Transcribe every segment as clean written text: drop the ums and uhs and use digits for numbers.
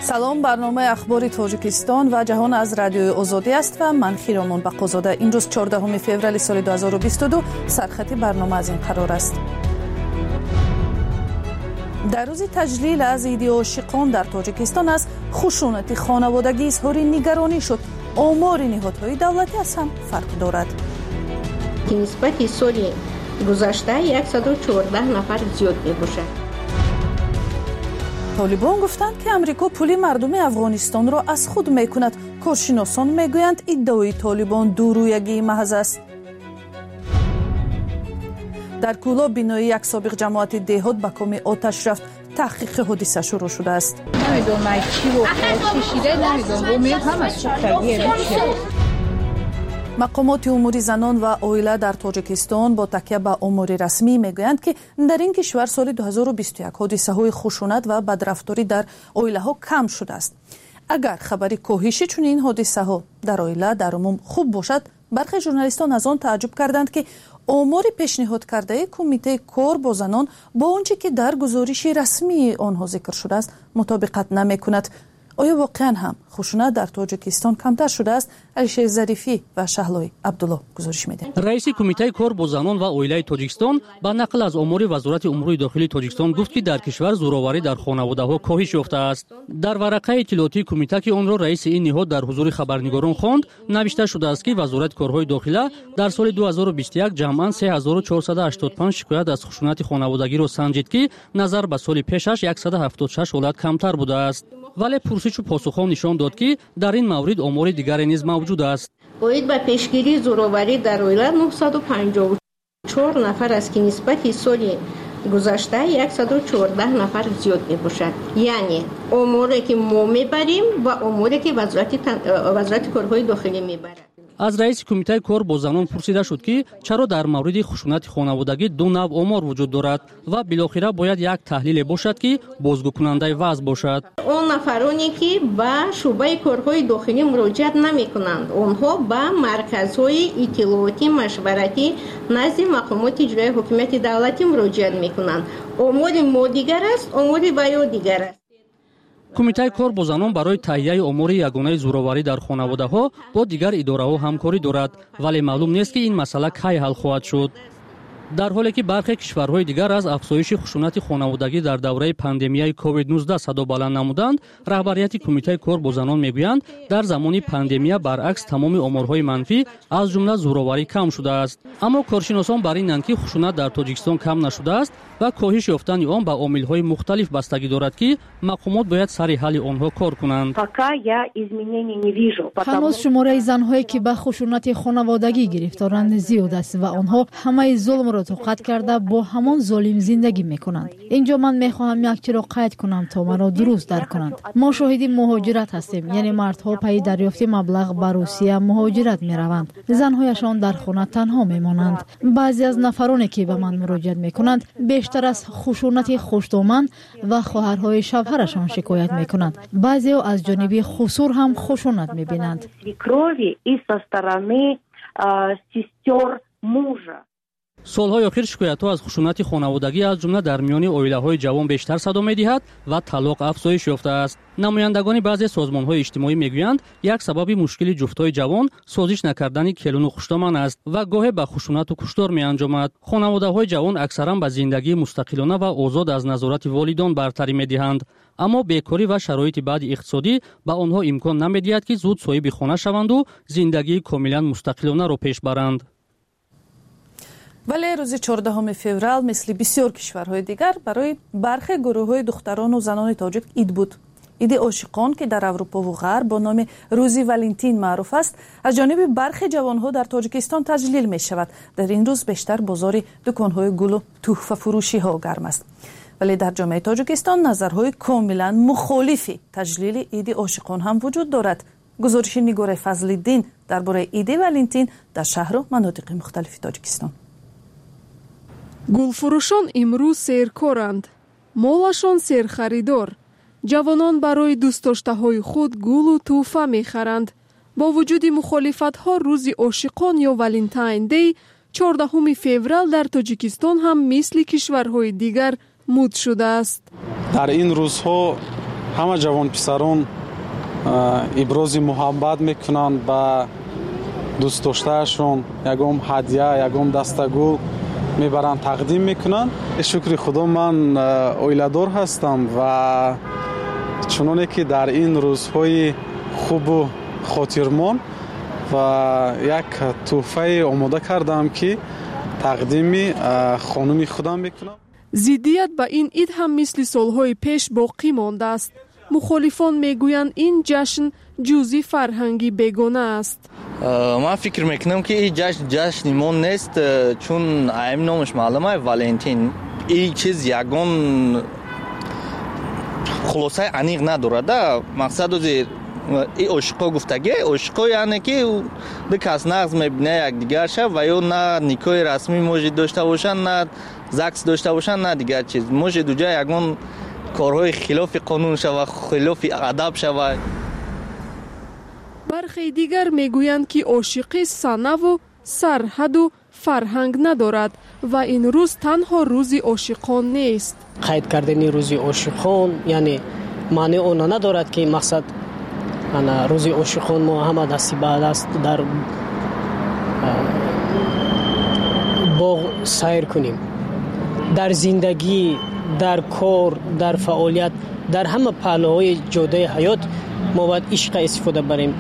سلام، برنامه اخبار تاجیکستان و جهان از رادیوی آزادی است و من خیرامون بقازاده. این روز 14 فوریه سال 2022 سرخط برنامه از این قرار است. در روز تجلیل از عید عاشقان در تاجیکستان از خشونت خانوادگی اظهار نگرانی شد. آمار نهادهای دولتی از هم فرق دارد. نسبت سال گذشته 114 نفر زیاد میباشد. طالبان گفتند که امریکا پول مردم افغانستان را از خود میکند. کارشناسان میگویند ادعای طالبان درویگی محض است. در کولا بینایی یک سابق جماعت دهات به کام آتش رفت. تحقیق حادثه شروع شده است. مقامات امور زنان و عائله در تاجیکستان با تکیه به آمار رسمی میگویند که در این کشور سال 2021 حادثه های خشونت و بدرفتاری در عائله ها کم شده است. اگر خبری کاهش چنین حادثه ها در عائله در عموم خوب باشد، برخی ژورنالیستان از آن تعجب کردند که آمار پیشنهاد کرده کمیته کار با زنان با آنچه که در گزارش رسمی آنها ذکر شده است مطابقت نمیکند. آیا واقعا هم خشونت در تاجیکستان کمتر شده است؟ علیشه ظریفی و شهلای عبدالله گزارش میدهند. رئیس کمیته کار با زنان و عائله تاجیکستان با نقل از آمار وزارت امور داخلی تاجیکستان گفت که در کشور زورآوری در خانواده‌ها کاهش یافته است. در ورقه اطلاعاتی کمیته که آن را رئیس این نهاد در حضور خبرنگاران خواند، نوشته شده است که وزارت کارهای داخلی در سال 2021 جمعاً 3485 شکایت از خشونت خانوادگی را سنجید که نظر به سال پیشش 176 حالت کمتر بوده است. ولی پرسش و پاسخ نشان داد که در این مورد آمار دیگری نیز موجود است. باید به پیشگیری زورآوری در عائله 954 نفر است که نسبت سال گذشته 114 نفر زیاد می باشد. یعنی آماری که ما میبریم و آماری که وزارت کارهای داخلی میبرد. از رئیس کمیته کار با زنان پرسیده شد که چرا در مورد خشونت خانوادگی دو نوع آمار وجود دارد و بالاخره باید یک تحلیل باشد که بازگو کننده وضع باشد. اون نفرانی که به شعبه کارهای داخلی مراجعت نمی کنند، آنها به مرکزهای اطلاعاتی مشورتی نزد مقامات اجرایی حکومت دولتی مراجعت می کنند. آمار ما دیگر است، آمار ویا دیگر است. کمیته کار با زنان برای تهیه آمار یگانه زورآوری در خانواده‌ها با دیگر اداره‌ها همکاری دارد، ولی معلوم نیست که این مسئله کی حل خواهد شد. در حالی که برخی کشورهای دیگر از افزایش خشونت خانوادگی در دوره پاندمیای کووید 19 صدا بلند نمودند، رهبریت کمیته کار با زنان میگویند در زمان پاندمی برعکس تمام آمارهای منفی از جمله زورآوری کم شده است. اما کارشناسان بر اینند که خشونت در تاجیکستان کم نشده است و کاهش یافتن آن به عامل‌های مختلف بستگی دارد که مقامات باید سر حل آنها کار کنند. هنوز شماره زن‌هایی که به خشونت خانوادگی گرفتارند زیاد است و آنها همه ظلم را توقیف کرده با همان ظالم زندگی می‌کنند. اینجا من می‌خواهم یک چیز را قید کنم تا مرا درست درک کنند. ما شاهد مهاجرت هستیم، یعنی مردها پای دریافت مبلغ به روسیه مهاجرت می‌روند. زن‌هایشان در خانه تنها می‌مانند. بعضی از نفرانی که به من مراجعه می‌کنند بیشتر از خشونت خوش‌دامن و خواهرهای شوهرشان شکایت می‌کنند. بعضی‌ها از جانب خسور هم خشونت می‌بینند. سالهای اخیر شکایت‌ها از خشونت خانوادگی از جمله در میان عائله‌های جوان بیشتر صدا می‌دهد و طلاق افزایش یافته است. نمایندگان بعضی سازمان‌های اجتماعی می‌گویند یک سبب مشکل جفت‌های جوان سازش نکردن کلون و خوش‌دامن است و گاهی به خشونت و کشتار می‌انجامد. خانواده‌های جوان اکثراً به زندگی مستقلانه و آزاد از نظارت والدین برتری می‌دهند، اما بیکاری و شرایط بد اقتصادی به آنها امکان نمی‌دهد که زود صاحب خانه شوند و زندگی کاملاً مستقلانه را پیش برند. ولی روز 14 فوریه مثل بسیار کشورهای دیگر برای برخی گروه‌های دختران و زنان تاجیک عید بود. عید عاشقان که در اروپا و غرب با نام روز ولنتین معروف است، از جانب برخی جوانها در تاجیکستان تجلیل می شود. در این روز بیشتر بازار دکان‌های گل و تحفه فروشی‌ها گرم است. ولی در جامعه تاجیکستان نظرهای کاملا مخالف تجلیل عید عاشقان هم وجود دارد. گزارش نگار فضل‌الدین درباره عید ولنتین در شهر و مناطق مختلف تاجیکستان. گلفروشان امروز سیرکارند، молашон серхаридор. ҷавонон барои дӯстдоштаҳои худ гулу тӯҳфа мехаранд. бо вуҷуди мухолифатҳо рӯзи ошиқон ё Valentine Day 14 феврал дар Тоҷикистон ҳам мисли кишварҳои дигар муд шудааст. дар ин рӯзҳо همه جوان پسران ابراز محبت میکنند با دوست داشتهشون، یکم هدیه، یکم دستگل میبرند تقدیم میکنند. شکر خدا من اویله‌دار هستم و چنانه که در این روزهای خوب و خاطرمان و یک تحفه آماده کردم که تقدیم خانم خودم میکنم. زیدیت با این عید هم مثل سالهای پیش باقی مانده است. مخالفان میگویند این جشن جزئی فرهنگی بیگانه است. من فکر میکنم که این جشن ما نیست، چون ایم نامش معلومه ولنتین. این چیز یگان خلاصه عمیق نداره. مقصد از این عاشقا گفتگی عاشقا یعنی که دو کس نقض میبینه یک دیگر شب و یا نه نیکای رسمی موجود داشته باشن، نه زکس داشته باشن، نه دیگر چیز. موجود دو جا یگان کارهای خلاف قانون شود، خلاف ادب شود. برخی دیگر میگویند که عاشقی سنه و سرحد و فرهنگ ندارد و این روز تنها روزی عاشقان نیست. قید کردن روزی عاشقان یعنی معنی اون ندارد که مقصد روزی عاشقان ما همه دستی بعد است در باغ سیر کنیم، در زندگی، در کار، در فعالیت، در همه پهلوهای جاده حیات ما باید عشق استفاده بریم.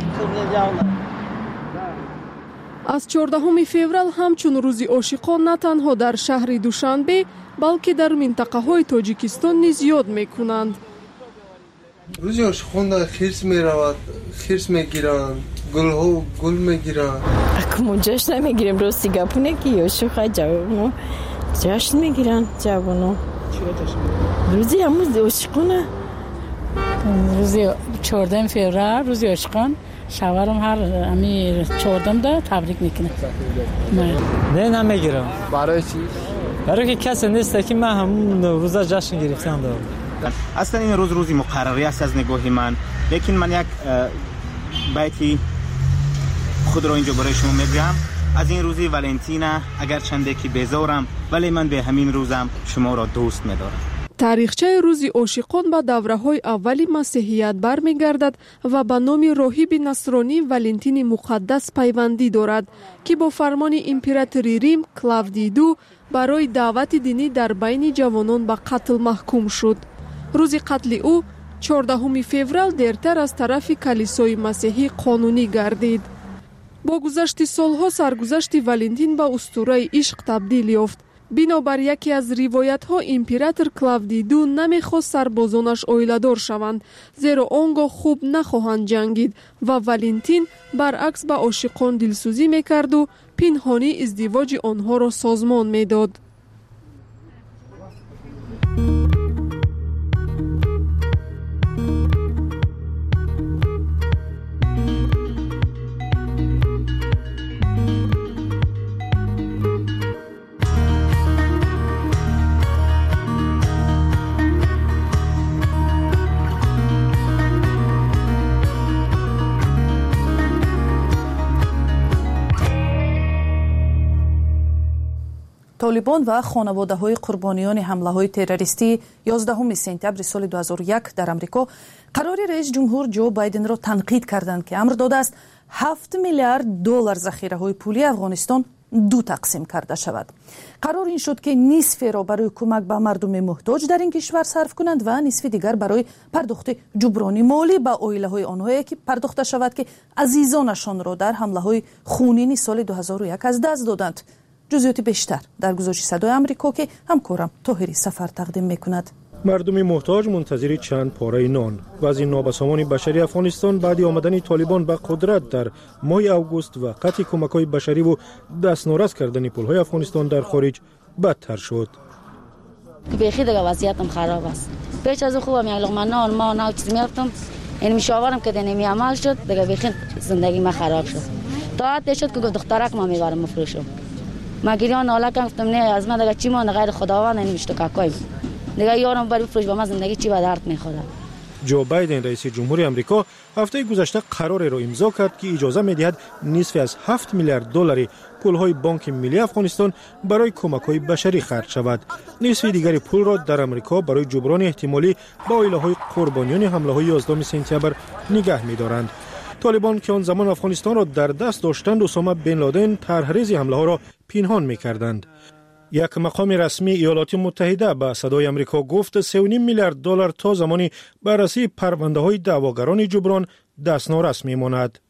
از 14 فوریه همچون روزی عاشقان نه تنها در شهر دوشنبه بلکه در منطقه های تاجیکستان نیز یاد میکنند. روزی عاشقان در خرس میرود، خرس میگیرند، گل ها گل میگیرند. اکمو جشن نمیگیریم، راستی گپونه که عاشق جوانو جشن میگیرند. جوانو روزی همون عاشقانه، روزی 14 فوریه روزی عاشقان شوهرم هر امی 14 ده تبریک میکنه. نه نمیگیرم. برای چی؟ برای که کسی نیست که من همون روزا جشن گرفتم دارم. اصلا این روزی مقرری است از نگاه من، لیکن من یک بیتی خود را اینجا برای شما میگم. از این روزی ولنتینا اگر چنده که بیزارم، ولی من به همین روزم شما را دوست می‌دارم. تاریخچه روزی عاشقان به دوره‌های اولی مسیحیت برمیگردد و به نام راهب نصرانی ولنتین مقدس پیوندی دارد که با فرمان امپراتوری ریم کلاودی دو برای دعوت دینی در بین جوانان به قتل محکوم شد. روز قتل او 14 فوریه دیرتر از طرف کلیسای مسیحی قانونی گردید. با گذشت سالها سرگذشت ولنتین به اسطوره عشق تبدیل یافت. بنابر یکی از روایت ها امپراتور کلاودی دو نمیخواست سربازانش اویله‌دار شوند، زیرا آنگاه خوب نخواهند جنگید و ولنتین برعکس به عاشقان دلسوزی میکرد و پنهانی ازدواج آنها را سازمان میداد. طالبان و خانواده‌های قربانیان حمله‌های تروریستی 11 سپتامبر سال 2001 در آمریکا قرار رئیس جمهور جو بایدن را تنقید کردند که امر داده است 7 میلیارد دلار ذخیره‌های پولی افغانستان دو تقسیم کرده شود. قرار این شد که نصف را برای کمک به مردم محتاج در این کشور صرف کنند و نصف دیگر برای پرداخت جبران مالی به عائله‌های آنهایی که پرداخته شود که عزیزانشان را در حمله‌های خونین سال 2001 از دست دادند. جزئیات بیشتر در گزارش صدای آمریکا که همکارم طاهری سفر تقدیم میکند. مردم محتاج منتظر چند پاره نان و از این نابسامان بشری افغانستان بعد آمدن طالبان به قدرت در ماه اوگوست و قطع کمک‌های بشری و دستنوراز کردن پول‌های افغانستان در خارج بدتر شد. بیخی دیگه وضعیتم خراب است. پیش از خوبم یک لقمه نان ما نه چیزی میافتم، این مشاورم که دنمی عمل شد دیگه بیخی زندگی ما خراب شد. تا حد شد که دخترک ما میبرم مفروشم. ما گریان ناله گفتم نه از من دیگه چی ما غیر خداوند نمیشته کاکای دیگه یارم برای فروش با ما زندگی چی به درد میخوره. جو بایدن رئیس جمهوری آمریکا هفته گذشته قراری را امضا کرد که اجازه می‌دهد نصف از 7 میلیارد دلار پول‌های بانک ملی افغانستان برای کمک‌های بشری خرج شود. نصف دیگر پول را در آمریکا برای جبران احتمالی به عائله‌های قربانیان حمله‌های 11 سپتامبر نگاه می‌دارند. طالبان که آن زمان افغانستان را در دست داشتند، اسامه بن لادن طرحریزی حمله‌ها را پنهان می‌کردند. یک مقام رسمی ایالات متحده به صدای آمریکا گفت 3.5 میلیارد دلار تا زمانی بررسی پرونده‌های دعواگران جبران دستنارس می‌ماند.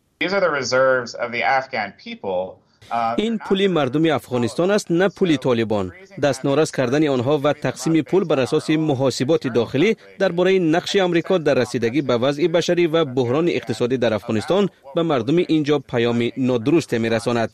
این پول مردم افغانستان است، نه پول طالبان. دستنارس کردن آنها و تقسیم پول بر اساس محاسبات داخلی درباره نقش آمریکا در رسیدگی به وضع بشری و بحران اقتصادی در افغانستان به مردم اینجا پیام نادرست می‌رساند.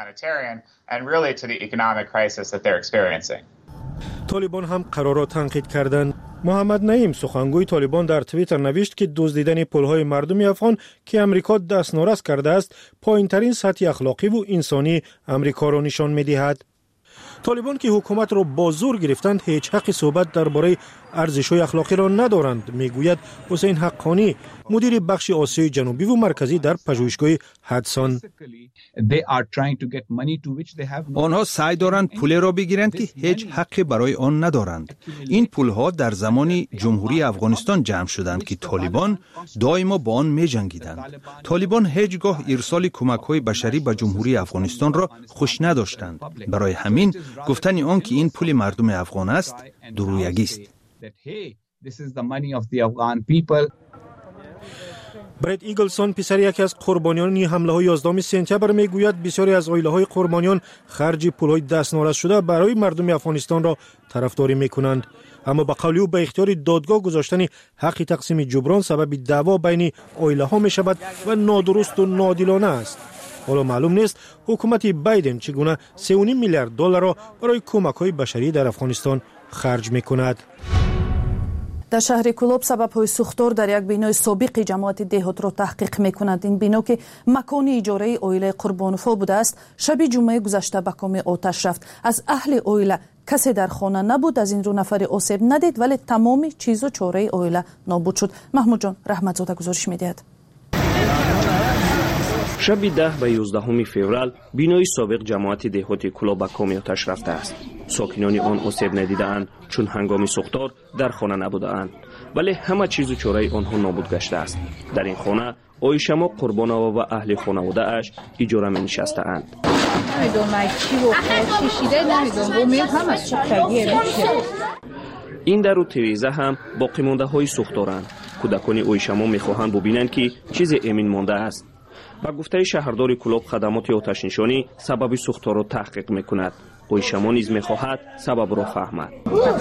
طالبان هم قرار را تنقید کردند. محمد نعیم سخنگوی طالبان در توییتر نوشت که دزدیدن پولهای مردم افغان که امریکا دستنارس کرده است پایین‌ترین سطح اخلاقی و انسانی امریکا را نشان می‌دهد. طالبان که حکومت را با زور گرفتند هیچ حق صحبت درباره ارزش‌های اخلاقی را ندارند، میگوید حسین حقانی، مدیر بخش آسیای جنوبی و مرکزی در پژوهشگاه هدسون. آنها سعی دارند پول را بگیرند که هیچ حقی برای آن ندارند. این پولها در زمان جمهوری افغانستان جمع شدند که طالبان دائما با آن می‌جنگیدند. طالبان هیچگاه ارسال کمک‌های بشری به جمهوری افغانستان را خوش نداشتند. برای همین گفتن آن که این پول مردم افغان است درویگی است. برد ایگلسون پسر یکی از قربانیان حمله‌های 11 سپتامبر میگوید بسیاری از عائله‌های قربانیان خرج پول‌های دستنارس شده برای مردم افغانستان را طرفداری می‌کنند، اما به قول او به اختیار دادگاه گذاشتن حق تقسیم جبران سبب دعوا بین عائله‌ها می‌شود و نادرست و ناعادلانه است. حالا معلوم نیست حکومت بایدن چگونه 3.5 میلیارد دلار را برای کمک‌های بشری در افغانستان خرج می‌کند. در شهر کلوب سبب‌های سوختار در یک بینای سابق جماعت دهات را تحقیق می‌کنند. این بنا که مکان اجاره عائله قربانوفا بوده است، شب جمعه گذشته به کام آتش رفت. از اهل عائله کسی در خانه نبود، از این 2 نفر آسیب ندید، ولی تمام چیز و چاره عائله نابود شد. محمود جان رحمتزاده گزارش می‌دهد. شب 10 و 11 فوریه بینای سابق جماعت دهات کلوب به کام آتش رفته است. ساکنان آن آسیب ندیدند چون هنگام سوختار در خانه نبودند، ولی همه چیز و چاره آنها نابود گشته است. در این خانه آیشما قربانوا و اهل خانواده اش اجاره می نشسته اند. این در و تریزه هم باقی مانده های سوختارند. کودکان آیشما می خواهند ببینند که چیز امین مانده است. با گفته شهردار کلوب خدمات آتش نشانی سبب سوختار را تحقیق می کند. آیشما نیز می خواهد سبب را فهمد.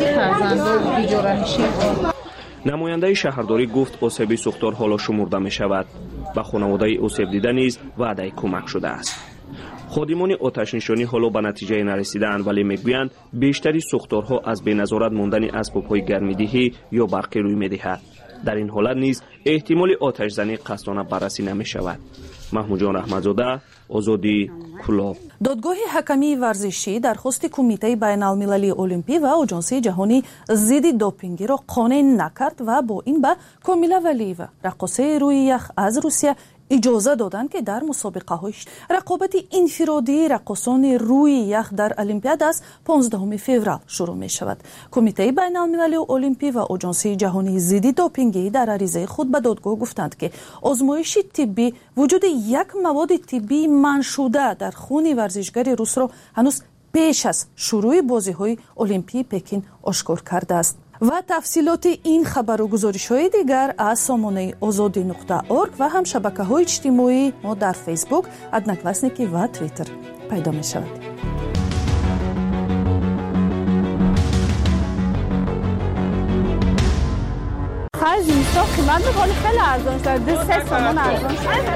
نماینده شهرداری گفت آسیب سوختار حالا شمرده می شود. به خانواده آسیب دیده نیز وعده کمک شده است. خادمان آتش نشانی حالا به نتیجه نرسیدند، ولی میگویند بیشتری سوختارها از بی‌نظارت ماندن اسباب‌های گرمیدهی یا برقی روی می‌دهد. در این حالت نیز احتمال آتش زنی قصدانه بررسی نمی شود. محمود جان رحمتزاده، آزادی کلوب. دادگاه حکمی ورزشی درخواست کمیته بین المللی المپی و آژانس جهانی ضد دوپینگی را قانع نکرد و با این به کامیلا ولییوا رقاصه روی یخ از روسیه اجازه دادند که در مسابقه های رقابت انفرادی رقاصان روی یخ در المپیاد از 15 فوریه شروع می شود. کمیته بین المللی المپی و آژانس جهانی ضد دوپینگی در عریضه خود به دادگاه گفتند که آزمایش طبی وجود یک مواد طبی منع شده در خون ورزشگر روس را هنوز پیش از شروع بازی های المپی پکین آشکار کرده است. و تفصیلات این خبر و گزارش‌های دیگر از سامانه azadi.org و هم شبکه‌های اجتماعی ما در فیسبوک، ادناکلاسنیکی و توییتر پیدا می‌شود. خرج اینستا قیمت می‌کنه خیلی ارزان شده، 3 تومان ارزان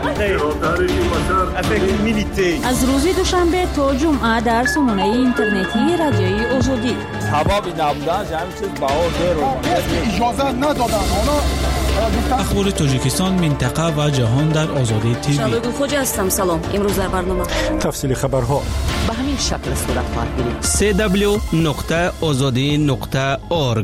شده. از روز دوشنبه تا جمعه در سامانه اینترنتی رادیوی آزادی. حبابی نبودن همین چیز بهار اجازه ندادن. اخبار تاجیکستان، منطقه و جهان در آزادی تیوی. شبگون خوجا هستم. سلام. امروز در برنامه تفصیل خبرها به همین شکل صورت خواهد گرفت. www.azadi.org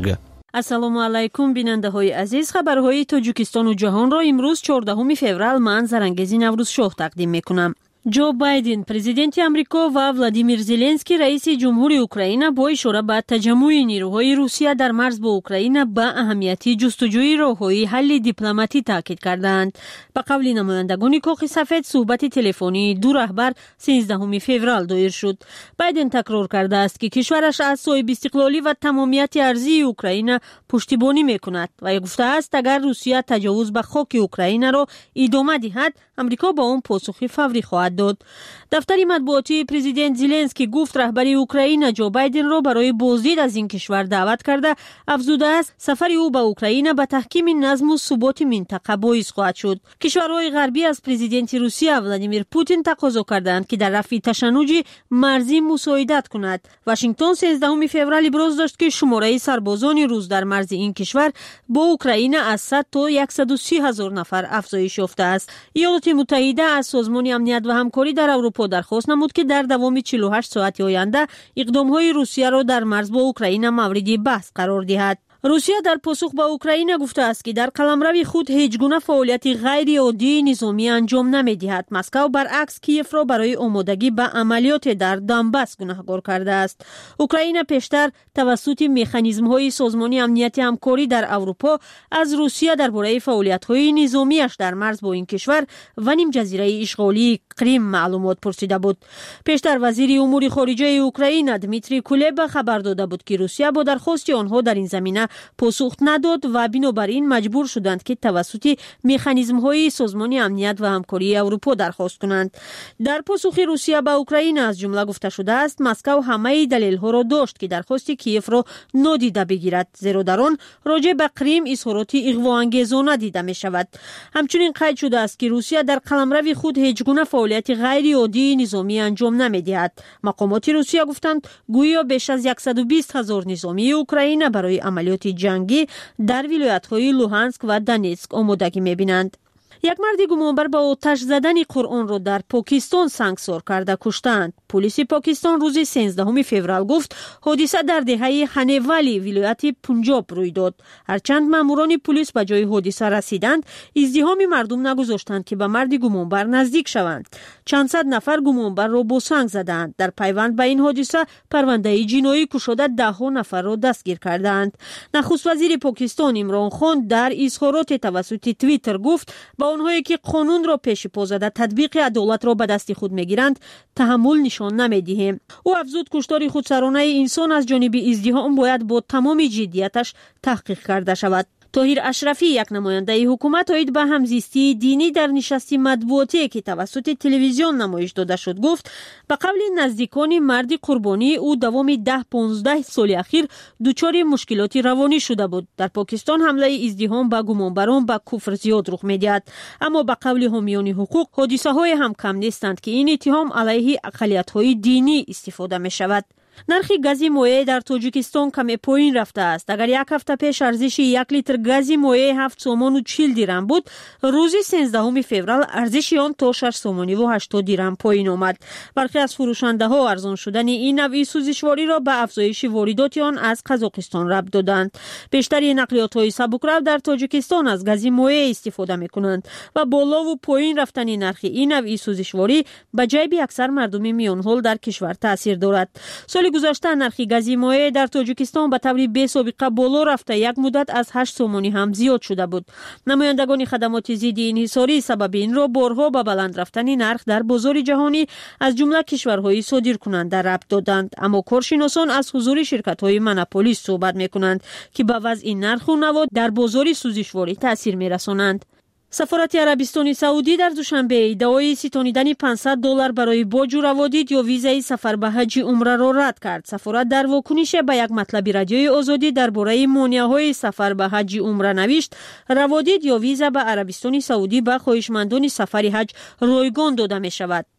ассалому алайкум бинандаҳои азиз, хабарҳои тоҷикистону ҷаҳонро имрӯз 14 феврал ман Зарангези Наврӯзшоҳ тақдим мекунам. ҷо Байден президенти Амрико ва Владимир Зеленский раиси ҷумҳури Украина бо ишора ба таҷаммуи нирӯҳои Русия дар марз бо Украина ба аҳамияти ҷустуҷӯи роҳҳои ҳалли дипломатӣ таъкид карданд. Ба қавли намояндагони Коғи Сафед, суҳбати телефонии ду раҳбар 13 феврал доир шуд. Байден такрор кардааст, ки кишвараш аз соҳиби истиқлолӣ ва тамомияти арзии Украина пуштибонӣ мекунад ва гуфтааст, агар Русия таҷовуз ба хоки Украинаро идома диҳад, Амрико ба он посухи фаврӣ хоҳад дод. дафтари матбуотии президент Зеленский гуфт, раҳбари Украина Ҷо Байденро барои боздид аз ин кишвар даъват карда, афзудааст, сафари ӯ ба Украина ба таҳкими назму суботи минтақа боис хоҳад шуд. кишварҳои ғарбӣ аз президенти Русия Владимир Путин тақозо карданд, ки дар рафъи ташаннуҷи марзӣ мусоидат кунад. Вашингтон 13 феврал иброз дошт, ки шумораи сарбозони рус дар марзи ин кишвар бо Украина аз 100 то 130 000 нафар афзоиш ёфтааст. Иёлоти муттаҳида аз созмони амният ва ҳамкорӣ дар Аврупо дархост намуд, ки дар давоми 48 соати оянда иқдомҳои Русияро дар марз бо Украина мавриди баҳс қарор диҳад. Русия дар посух ба Украина гуфтааст, ки дар қаламрави худ ҳеҷ гуна фаъолияти ғайриоддии низомӣ анҷом намедиҳад. Москав баръакс Киевро барои омодагӣ ба амалиёте дар Донбасс гунаҳкор кардааст. Украина пештар тавассути механизмҳои созмони амнияти ҳамкорӣ дар Аврупо аз Русия дар бораи фаъолиятҳои низомияш дар марз бо ин кишвар ва нимҷазираи ишғолии Крим маълумот пурсида буд. пештар вазири умури хориҷаи Украина Дмитрий Кулеба хабар дода буд, ки Русия бо дархости онҳо дар ин замина посух надод ва бинобар ин маҷбур шуданд, ки тавассути механизмҳои созмони амният ва ҳамкории Аврупо дархост кунанд. дар посухи Русия ба Украина аз ҷумла гуфта шудааст, Москав ҳамаи далелҳоро дошт, ки дархости Киевро нодида бигирад, зеро дар он роҷеъ ба Крим изҳороти иғвоангезона дида мешавад. ҳамчунин қайд шудааст, ки Русия дар қаламрави худ ҳеҷ гуна фаъолияти ғайриоддии низомӣ анҷом намедиҳад. мақомоти Русия гуфтанд, гӯё беш аз 120 000 низомии Украина барои амалиёти ҷангӣ дар вилоятҳои Луҳанск ва Донецк омодагӣ мебинанд. як марди гумонбар ба оташ задани Қуръонро дар Покистон сангсор карда куштаанд. полиси Покистон рӯзи 13 феврал гуфт, ҳодиса дар деҳаи Ҳаневали, вилояти Пунҷоб рӯй дод. ҳарчанд маъмурони полис ба ҷои ҳодиса расиданд, издиҳоми мардум нагузоштанд, ки ба марди гумонбар наздик шаванд. чанд сад нафар гумонбарро бо санг заданд. дар пайванд ба ин ҳодиса парвандаи ҷиноӣ кушода даҳҳо нафарро дастгир кардаанд. нахуст-вазири Покистон Имрон Хон дар изҳороте тавассути Твиттер гуфт, ба онҳое, ки қонунро пеши по зада татбиқи адолатро ба дасти худ мегиранд, таҳаммул нишон намедиҳем. ӯ афзуд, куштори худсаронаи инсон аз ҷониби издиҳом бояд бо тамоми ҷиддияташ таҳқиқ карда шавад. Тоҳир Ашрафӣ, як намояндаи ҳукумат, оид ба ҳамзистии динӣ дар нишасти матбуотие, ки тавассути телевизион намоиш дода шуд, гуфт, ба қавли наздикони марди қурбонӣ, ӯ давоми 10-15 соли ахир дучори мушкилоти равонӣ шуда буд. дар Покистон ҳамлаи издиҳом ба гумонбарон ба куфр зиёд рух медиҳад. аммо ба қавли ҳомиёни ҳуқуқ, ҳодисаҳое ҳам кам нестанд, ки ин иттиҳом алайҳи ақалиятҳои динӣ истифода мешавад. нархи гази моеъ дар Тоҷикистон каме поин рафтааст. агар як ҳафта пеш арзиши 1 литр гази моеъ 7 сомону 40 дирам буд, рӯзи 13 феврал арзиши он то 6 сомониву 80 дирам поин омад. бархе аз фурӯшандаҳо арзон шудани ин навъи сӯзишвориро ба афзоиши воридоти он аз Қазоқистон рабт доданд. бештари нақлиётҳои сабукрав дар Тоҷикистон аз гази моеъ истифода мекунанд ва болову поин рафтани нархи ин навъи сӯзишворӣ ба ҷайби аксар мардуми миёнҳол дар кишвар таъсир дорад. соли гузашта нархи гази моеъ дар Тоҷикистон ба таври бесобиқа боло рафта, як муддат аз 8 сомонӣ ҳам зиёд шуда буд. намояндагони хадамоти зидди инҳисорӣ сабаби инро борҳо ба баланд рафтани нарх дар бозори ҷаҳонӣ аз ҷумла кишварҳои содиркунанда рабт доданд. аммо коршиносон аз ҳузури ширкатҳои монополист суҳбат мекунанд, ки ба вазъи нарху наво дар бозори сӯзишворӣ таъсир мерасонанд. сафорати Арабистони Саудӣ дар душанбе иддаои ситонидани $500 барои боҷу раводид ё визаи сафар ба ҳаҷи умраро рад кард. сафорат дар вокунише ба як матлаби радиои Озодӣ дар бораи монеаҳои сафар ба ҳаҷи умра навишт, раводид ё виза ба Арабистони Саудӣ ба хоҳишмандони сафари ҳаҷ ройгон дода мешавад.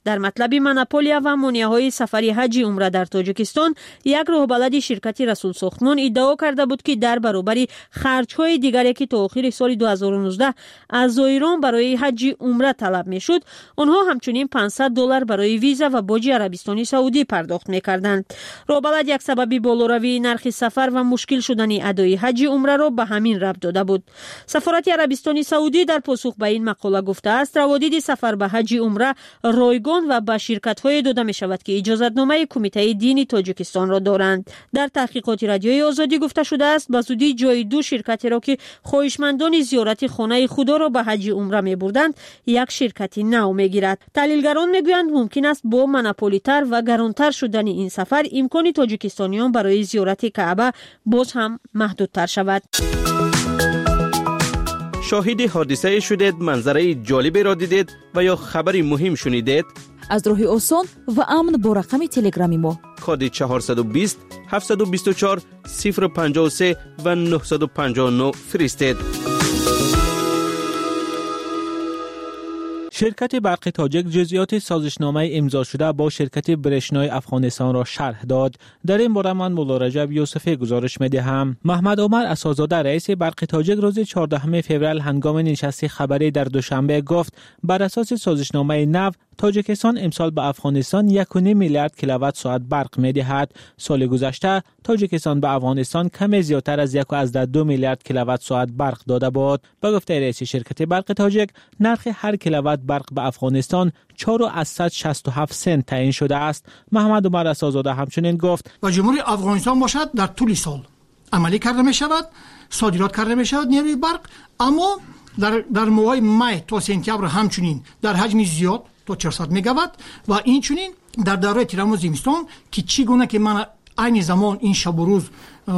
در مطلب مونوپولیا و مانع‌های سفری حج عمره در تاجیکستان، یک راهبلد شرکت رسول ساختمان ادعا کرده بود که در برابر خرج‌های دیگری که تا آخر سال 2019 از زائران برای حج عمره طلب می‌شد، آنها همچنین $500 برای ویزا و باج عربستان سعودی پرداخت می‌کردند. راهبلد یک سبب بالاروی نرخ سفر و مشکل شدن ادای حج عمره را به همین ربط داده بود. سفارت عربستان سعودی در پاسخ به این مقاله گفته است روابط سفر به حج عمره رایگان و به شرکت‌های داده می‌شود که اجازتنامه کمیته دینی تاجیکستان را دارند. در تحقیقات رادیوی آزادی گفته شده است به زودی جای دو شرکتی را که خواهشمندان زیارت خانه خدا را به حج عمره می‌بردند یک شرکتی نو می‌گیرد. تحلیلگران می‌گویند ممکن است با مونوپولی‌تر و گرانتر شدن این سفر امکان تاجیکستانیان برای زیارت کعبه باز هم محدودتر شود. شاهد حادثه شدید، منظره جالبی را دیدید و یا خبری مهم شنیدید؟ از راه آسان و امن با رقم تلگرامی ما کد 420 724 053 و 959 فرستید. شرکت برق تاجیک جزئیات سازشنامه امضا شده با شرکت برشنای افغانستان را شرح داد. در این باره من مولا رجب یوسفی گزارش می‌دهم. محمد عمر اساس‌زاده رئیس برق تاجیک روز 14 فوریه هنگام نشست خبری در دوشنبه گفت بر اساس سازشنامه نو تاجیکستان امسال به افغانستان 1.5 میلیارد کیلووات ساعت برق می‌دهد. سال گذشته تاجیکستان به افغانستان کمی زیادتر از 1.2 میلیارد کیلووات ساعت برق داده بود. به گفته رئیس شرکت برق تاجیک نرخ هر کیلووات برق به افغانستان 4.67 سنت تعیین شده است. محمد عمر اساس‌زاده همچنین گفت و جمهوری افغانستان باشد در طول سال عملی کرده می شود، صادرات کرده می شود نیروی برق، اما در ماه می تا سپتامبر همچنین در حجم زیاد تا 400 مگاوات و این چنین در دوره تیرمو زمستان که چگونه که من عین زمان این شب و روز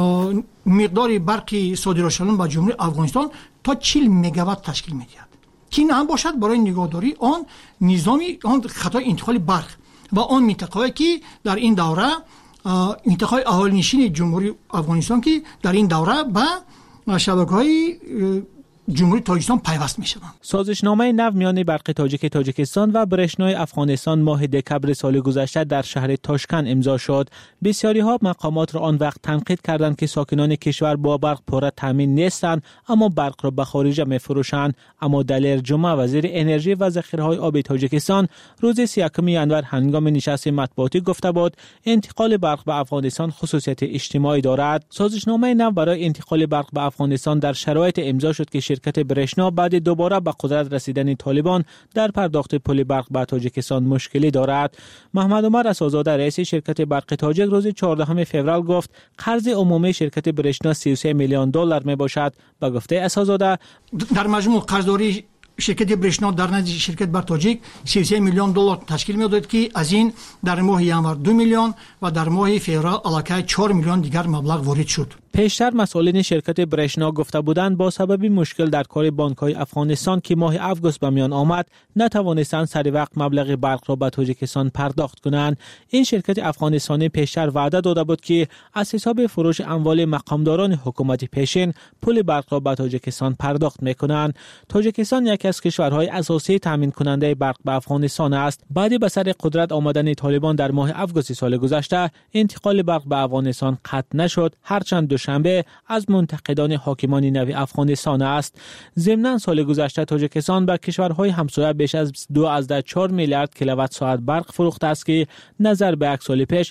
مقدار برق صادرات شدن به جمهوری افغانستان تا 40 مگاوات تشکیل می‌دهد. که این هم باشد برای نگهداری آن نظامی آن خطای انتقال برق و آن منطقه‌ای که در این دوره منطقه اهالی‌نشین جمهوری افغانستان که در این دوره به شبکه‌های جمهوری تاجیکستان پیوست می‌شوند. سازشنامه نو میان برق تاجیکستان و برشنای افغانستان ماه دکبر سال گذشته در شهر تاشکند امضا شد. بسیاری‌ها مقامات را آن وقت تنقید کردند که ساکنان کشور با برق پوره تامین نیستند اما برق را به خارج می‌فروشند. اما دلیر جمعه وزیر انرژی و ذخیره‌های آب تاجیکستان روز 31 ژانویه هنگام نشست مطبوعاتی گفته بود انتقال برق به افغانستان خصوصیت اجتماعی دارد. سازشنامه نو برای انتقال برق به افغانستان در شرایط امضا شد که شرکت برشنا بعد دوباره به قدرت رسیدن طالبان در پرداخت پول برق به تاجیکستان مشکلی دارد. محمد عمر اساس‌زاده رئیس شرکت برق تاجیک روز 14 فوریه گفت قرض عمومی شرکت برشنا 33 میلیون دلار می باشد. به گفته اساس‌زاده در مجموع قرضداری شرکت برشنا در نزد شرکت برق تاجیک 33 میلیون دلار تشکیل می‌دهد که از این در ماه ژانویه 2 میلیون و در ماه فوریه علاقه 4 میلیون دیگر مبلغ وارد شد. پیشتر مسئولین شرکت برشنا گفته بودند با سبب مشکل در کار بانک‌های افغانستان که ماه آگوست به میان آمد نتوانستند سر وقت مبلغ برق را به تاجیکستان پرداخت کنند. این شرکت افغانستانی پیشتر وعده داده بود که از حساب فروش اموال مقامداران حکومت پیشین پول برق را به تاجیکستان پرداخت می‌کنند. تاجیکستان یکی از کشورهای اساسی تامین کننده برق به افغانستان است. بعد به سر قدرت آمدن طالبان در ماه آگوست سال گذشته انتقال برق به افغانستان قطع نشد، هرچند شنبه از منتقدان حاکمان نو افغانستان است. ضمناً سال گذشته تاجیکستان به کشورهای همسایه بیش از 2.4 میلیارد کیلووات ساعت برق فروخته است که نظر به یک سال پیش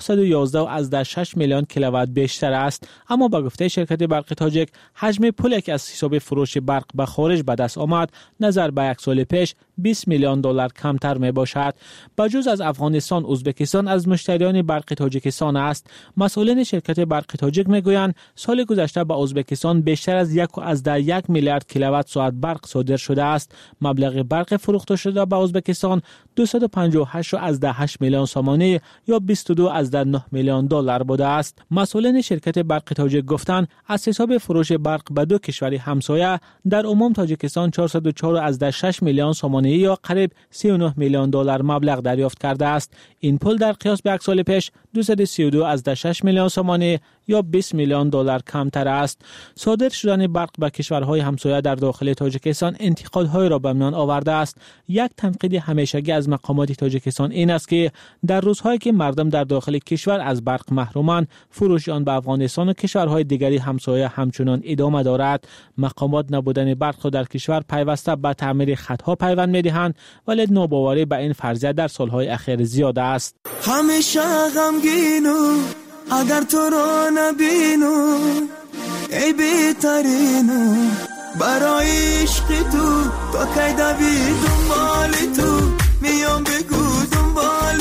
911.6 میلیون کیلووات بیشتر است. اما با گفته شرکت برق تاجیک حجم پولی که از حساب فروش برق به خارج به دست آمد نظر به یک سال پیش 20 میلیون دلار کمتر می باشد. بجز از افغانستان ازبکستان از مشتریان برق تاجیکستان است. مسئولین شرکت برق تاجیک میگویند سال گذشته به ازبکستان بیشتر از 1.1 میلیارد کیلووات ساعت برق صادر شده است. مبلغ برق فروخته شده به ازبکستان 258.8 میلیون سامانه یا 22 $32.9 میلیون بوده است. مسئولین شرکت برق تاجیک گفتند از حساب فروش برق به دو کشور همسایه در عموم تاجیکستان 404.6 میلیون سومانی یا قریب $39 میلیون مبلغ دریافت کرده است. این پول در قیاس به یک سال پیش 232.6 میلیون سومانی یا $20 میلیون کمتر است. صادر شدن برق به کشورهای همسایه در داخل تاجیکستان انتقادهای را به میان آورده است. یک تنقید همیشگی از مقامات تاجیکستان این است که در روزهایی که مردم در داخل کشور از برق محرومند، فروش آن به افغانستان و کشورهای دیگری همسایه همچنان ادامه دارد. مقامات نبودن برق را در کشور پیوسته به تعمیر خطها پیوند می‌دهند، ولی ناباوری به این فرضیه در سالهای اخیر زیاد است. همیشه غمگینم اگر تو را نبینم، ای بهترینم برای عشق تو تا کی دوی دنبال تو، میام بگو دنبال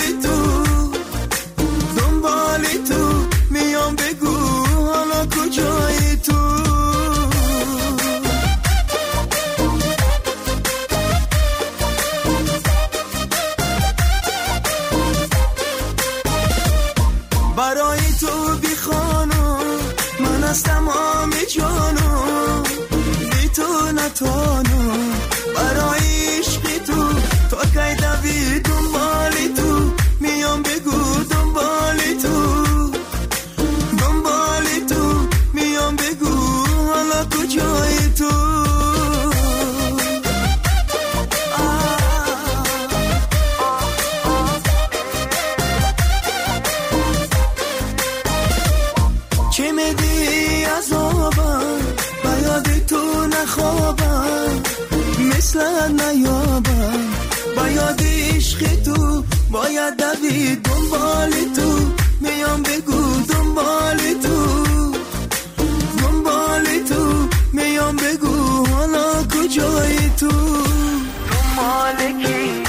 تو میام بگو حالا کجایی تو. برای تو بی خانم من از تمام جانم، بی تو نتانم برای عشق تو تا کی دوی دنبال تو، میام بگو دنبال تو میام بگو حالا کجایی تو. چه میدی عذابم با یاد تو نخوابم، مثل نیابم با یاد عشق تو، باید دوی دنبال تو، میام بگو دنبال تو میام بگو حالا کجایی تو. دنبال کی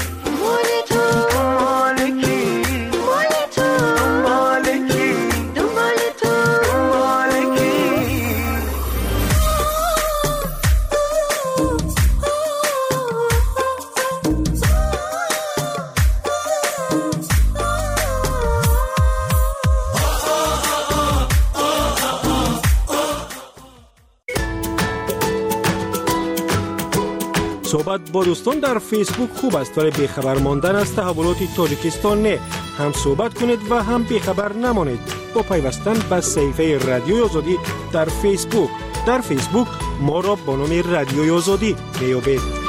صحبت با دوستان در فیسبوک خوب است، ولی بیخبر ماندن از تحولات تاجیکستان نه. هم صحبت کنید و هم بیخبر نمانید با پیوستن به صفحه رادیوی آزادی در فیسبوک. در فیسبوک ما را با نام رادیوی آزادی بیابید.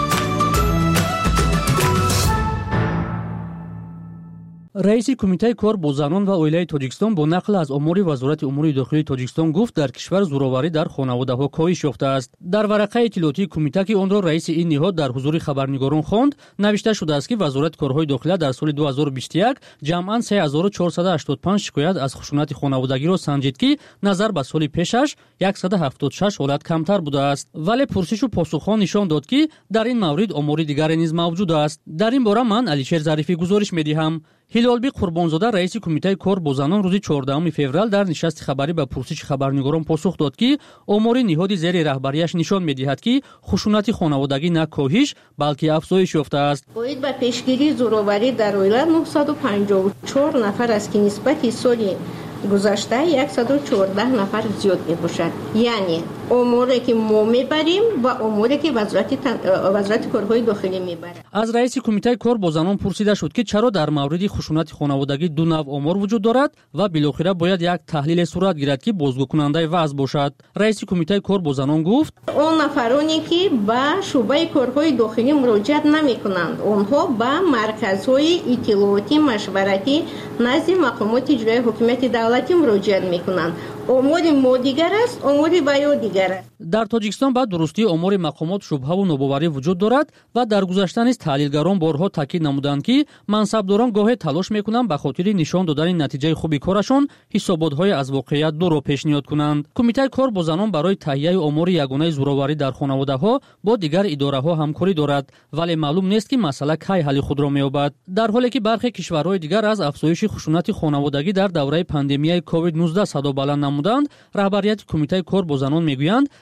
رئیس کمیته کار با زنان و اویلای تاجیکستان با نقل از امور وزارت امور داخلی تاجیکستان گفت در کشور زورآوری در خانواده‌ها کاهش یافته است. در ورقه اطلاعاتی کمیته که آن را رئیس این نهاد در حضور خبرنگاران خواند، نوشته شده است که وزارت کارهای داخلی در سال 2021 جمعاً 3485 شکایت از خشونت خانوادگی را سنجید که نظر به سال پیشش 176 حالت کمتر بوده است. ولی پرسش و پاسخها نشان داد که در این مورد امور دیگری نیز موجود است. در این باره من علیشیر ظریفی گزارش می‌دهم. هلالبی قربانزاده رئیس کمیته کار با زنان روز 14 فوریه در نشست خبری به پرسش خبرنگاران پاسخ داد که امور نهاد زیر رهبریش نشان می‌دهد که خشونت خانوادگی نه کاهش بلکه افزایش یافته است. باید به پیشگیری زورآوری در اویلا 954 نفر است که نسبت سال گذشته 114 نفر زیاد میباشد. یعنی اموری که ما میبریم و اموری که وزارت کارهای داخلی میبرد. از رئیس کمیته کار با زنان پرسیده شد که چرا در مورد خشونت خانوادگی دو نوع امور وجود دارد و بالاخره باید یک تحلیل صورت گیرد که بازگو کننده وضع باشد. رئیس کمیته کار با زنان گفت اون نفرانی که به شعبه کارهای داخلی مراجعت نمیکنند، آنها به مرکزهای اطلاعاتی مشورتی نزد مقامات اجرایی حکومت دولتی مراجعت میکنند. امور ما دیگر است، امور بیا دیگر است. در تاجیکستان بعد درستی امور مقامات شبهه و نوباوری وجود دارد و در گذشته نیز تحلیلگران بارها تاکید نمودند که منصبداران گاهی تلاش میکنند به خاطر نشان دادن نتیجه خوبی کارشان حسابات‌های از واقعیت دور را پیشنهاد کنند. کمیته کار با زنان برای تهیه امور یگانه زورآوری در خانواده‌ها با دیگر اداره‌ها همکاری دارد، ولی معلوم نیست که مسئله کی حل خود را می‌یابد. در حالی که برخی کشورهای دیگر از افزایش خشونت خانوادگی در دوره پاندمی کووید 19 صدا بلند نمودند، رهبریت کمیته کار با زنان میگویند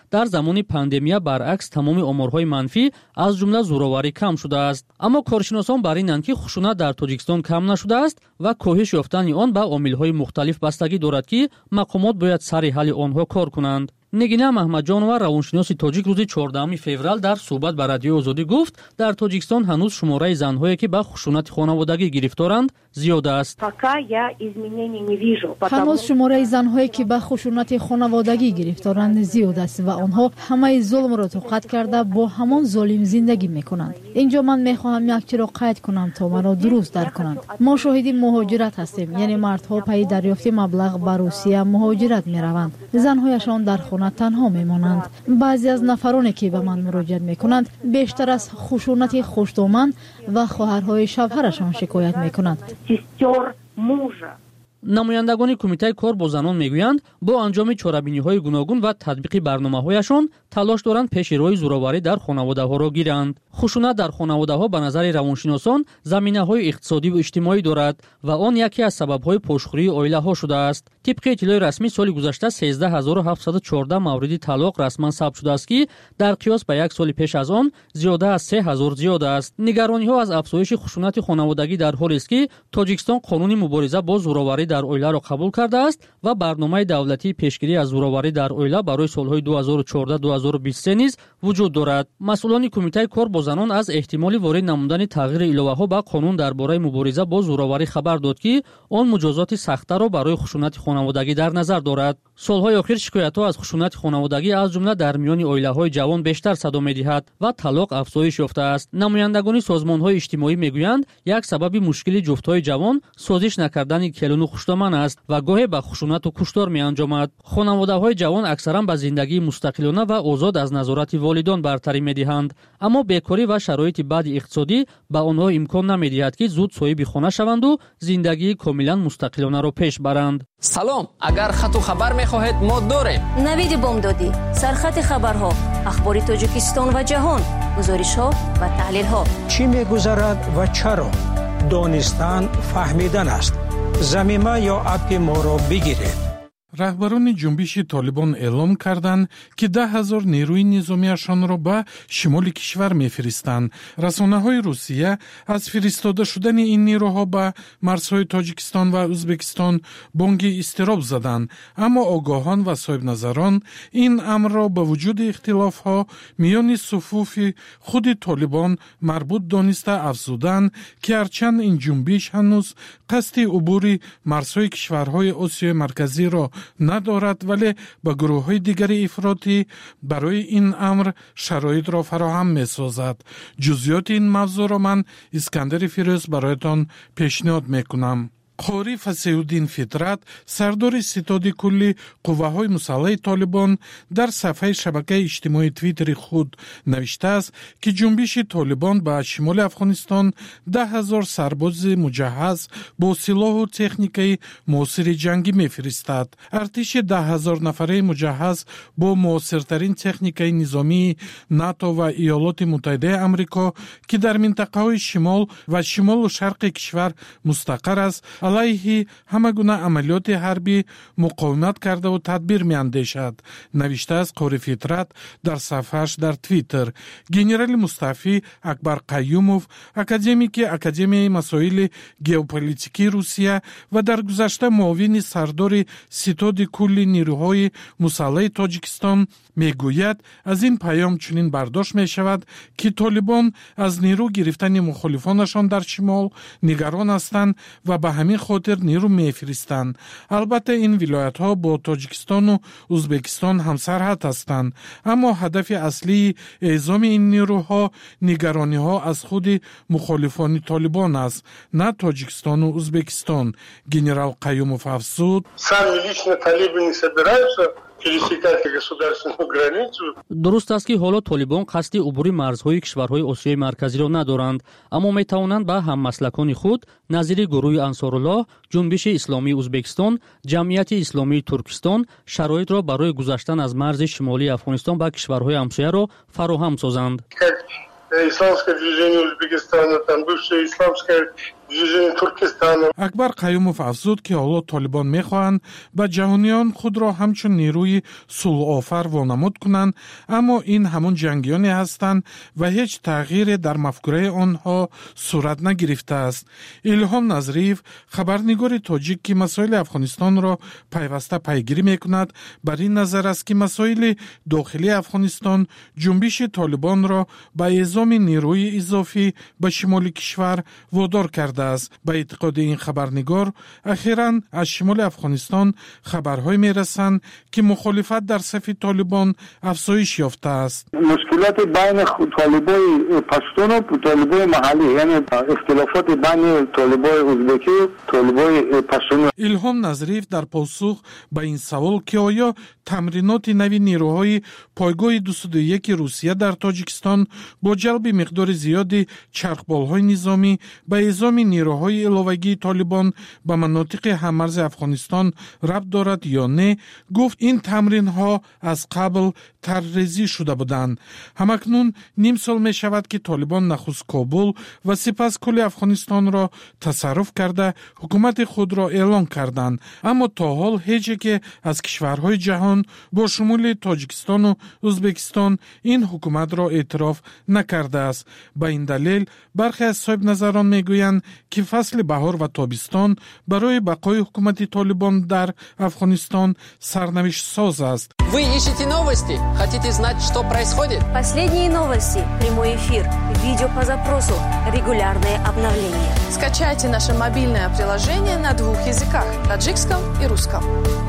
дар замони пандемия баръакс тамоми оморҳои манфӣ аз ҷумла зӯроварӣ кам шудааст. Аммо коршиносон бар инанд, ки хушунат дар Тоҷикистон кам нашудааст ва коҳиш ёфтани он ба омилҳои мухталиф бастагӣ дорад, ки мақомот бояд сари ҳалли онҳо кор кунанд. Нигина Маҳмаҷонова, равоншиноси тоҷик, рӯзи 14 феврал дар суҳбат ба Радиои Озодӣ гуфт, дар Тоҷикистон ҳанӯз шумораи занҳое, ки ба хушунати хонаводагӣ гирифторанд, зиёд аст. ҳанӯз шумораи занҳое, ки ба хушунати хонаводагӣ гирифторанд, зиёд аст ва онҳо ҳамаи зулмро тоқат карда бо ҳамон золим зиндагӣ мекунанд. инҷо ман мехоҳам якчиро қайд кунам, то маро дуруст дарк kunанд. мо шоҳиди муҳоҷират ҳастем, яъне мардҳо пайи дарёфти маблағ ба Русия муҳоҷират мераванд. занҳояшон дар танҳо мемонанд. баъзе аз нафароне, ки ба ман муроҷиат мекунанд, бештар аз хушунати хуштоман ва хоҳарҳои шавҳарашон шикоят мекунанд. намояндагони кумитаи кор бо занон мегӯянд, бо анҷоми чорабиниҳои гуногун ва татбиқи барномаҳояшон талош доранд пеши роҳи зӯроварӣ дар хонаводаҳоро гиранд. хушунат дар хонаводаҳо ба назари равоншиносон заминаҳои иқтисодиву иҷтимоӣ дорад ва он яке аз сабабҳои пошхӯрии оилаҳо шудааст. тибқи иттилои расмӣ соли гузашта 13714 мавриди талоқ расман сабт шудааст, ки дар қиёс ба як соли пеш аз он зиёда аз 3000 зиёд аст. нигарониҳо аз афзоиши хушунати хонаводагӣ дар ҳолест, ки Тоҷикистон қонуни мубориза бо зӯроварӣ дар оиларо қабул кардааст ва барномаи давлатии пешгирӣ аз зӯроварӣ дар оила барои солҳои 2014-2023 низ вуҷуд дорад. масъулони кумитаи кор бо занон аз эҳтимоли ворид намудани тағйири иловаҳо ба қонун дар бораи мубориза бо зӯроварӣ хабар дод, ки он муҷозоти сахтаро барои хушунати хонаводагӣ дар назар дорад. солҳои охир шикоятҳо аз хушунати хонаводагӣ аз ҷумла дар миёни оилаҳои ҷавон бештар садо медиҳад ва талоқ афзоиш ёфтааст. намояндагони созмонҳои иҷтимоӣ мегӯянд, як сабаби мушкили ҷуфтҳои ҷавон созиш накардани келуну хуштоман аст ва гоҳе ба хушунату куштор меанҷомад. хонаводаҳои ҷавон аксаран ба зиндагии мустақилона ва озод аз назорати волидон бартарӣ медиҳанд, аммо бекорӣ ва шароити баъди иқтисодӣ ба онҳо имкон намедиҳад, ки зуд соҳиби хона шаванду зиндагии комилан мустақилонаро пеш баранд. салом, агар хату хабар мехоҳед мо дорем. навиди бомдодӣ, сархати хабарҳо, ахбори Тоҷикистон ва ҷаҳон, гузоришҳо ва таҳлилҳо. чӣ мегузарад ва чаро? донистан фаҳмидан аст. замима ё апи моро бигиред. раҳбарони ҷунбиши «Толибон» эълон карданд, ки 10,000 нерӯи низомиашонро ба шимоли кишвар мефиристанд. расонаҳои Русия аз фиристода шудани ин нерӯҳо ба марзҳои Тоҷикистон ва Ӯзбекистон бонги изтироб заданд, аммо огоҳон ва соҳибназарон ин амрро ба вуҷуди ихтилофҳо миёни суфуфи худи «Толибон» марбут дониста афзуданд, ки ҳарчанд ин ҷунбиш ҳанӯз қасди убури марзҳои кишварҳои Осиёи марказиро надорад, вале ба гурӯҳҳои дигари ифротӣ барои ин амр шароитро фароҳам месозад. ҷузъиёти ин мавзӯъро ман Искандари Фирӯз бароятон пешниҳод мекунам. қори Фасиҳуддин Фитрат, сардори ситоди кулли қувваҳои мусаллаҳи «Толибон», дар сафҳаи шабакаи иҷтимоии Твиттери худ навиштааст, ки ҷунбиши «Толибон» ба шимоли Афғонистон 10,000 сарбози муҷаҳҳаз бо силоҳу техникаи муосири ҷангӣ мефиристад. артиши 10,000 нафараи муҷаҳҳаз бо муосиртарин техникаи низомии НАТО ва Иёлоти Муттаҳидаи Амрико, ки дар минтақаҳои шимол ва шимолу шарқи кишвар мустақар аст, алайҳи ҳама гуна амалиёти ҳарбӣ муқовимат кардаву тадбир меандешад, навиштааст Қори Фитрат дар сафҳааш дар Твиттер. генерали мустаъфӣ Акбар Қайюмов, академики Академияи масоили геополитикии Русия ва дар гузашта муовини сардори ситоди кулли нерӯҳои мусаллаҳи Тоҷикистон мегӯяд, аз ин паём чунин бардошт мешавад, ки «Толибон» аз нерӯ гирифтани мухолифонашон дар шимол нигарон ҳастанд ва ба ҳамин хотир нерӯ мефиристанд. албатта ин вилоятҳо бо Тоҷикистону Ӯзбекистон ҳамсарҳад ҳастанд, аммо ҳадафи аслии эъзоми ин нерӯҳо нигарониҳо аз худи мухолифони «Толибон» аст, на Тоҷикистону Ӯзбекистон. генерал Қаюмов афзуд: сами лично талибы не собираются пересекать государственную границу. дуруст аст, ки ҳоло «Толибон» қасди убури марзҳои кишварҳои Осиёи марказиро надоранд, аммо метавонанд ба ҳаммаслакони худ назири гурӯҳи Ансоруллоҳ, ҷунбиши исломии Ӯзбекистон, ҷамъияти исломии Туркистон шароитро барои гузаштан аз марзи шимолии Афғонистон ба кишварҳои ҳамсояро фароҳам созанд. Исламское движение Узбекистана, там бывшее исламское акбар қаюмов афзуд ки ҳоло толибон мехоҳанд ба ҷаҳониён худро ҳамчун нерӯи сулҳуофар вонамуд кунанд, аммо ин ҳамон ҷангиёне ҳастанд ва ҳеҷ тағйире дар мафкураи онҳо сурат нагирифтааст. Илҳом Назриев, хабарнигори тоҷик ки масоили Афғонистонро пайваста пайгирӣ мекунад, бар ин назар аст ки масоили дохилии Афғонистон ҷунбиши толибонро ба эъзоми нерӯи изофӣ ба шимоли кишвар водор карда. Ба эътиқоди ин хабарнигор, ахиран аз шимоли Афғонистон хабарҳое мерасанд ки мухолифат дар сафи толибон афзоиш ёфтааст. мушкилоти байни толибои паштуну толибои маҳаллӣ, яъне ихтилофоти байни толибои ӯзбекӣ толибои паштуну. илҳом Назриев дар посух ба ин савол ки оё тамриноти нави нерӯҳои пойгоҳи 201 Русия дар Тоҷикистон бо ҷалби миқдори зиёди чархболҳои низомӣ ба эъзоми нерӯҳои иловагии толибон ба манотиқи ҳаммарзи Афғонистон рабт дорад ё не, гуфт ин тамринҳо аз қабл таррезӣ шуда буданд. ҳамакнун ним сол мешавад ки толибон нахуст Кобул ва сипас кулли Афғонистонро тасарруф карда ҳукумати худро эълон карданд, аммо то ҳол ҳече ки аз кишварҳои ҷаҳон бо шумули Тоҷикистону Ӯзбекистон ин ҳукуматро эътироф накардааст. Ба ин далел бархе аз соҳибназарон мегӯянд ки фасли баҳор ва тобистон барои бақои ҳукумати толибон дар Афғонистон сарнавиштсоз аст. Вы ищете новости? Хотите знать, что происходит? Последние новости, прямой эфир, видео по запросу, регулярные обновления. Скачайте наше мобильное приложение на 2 языках – таджикском и русском.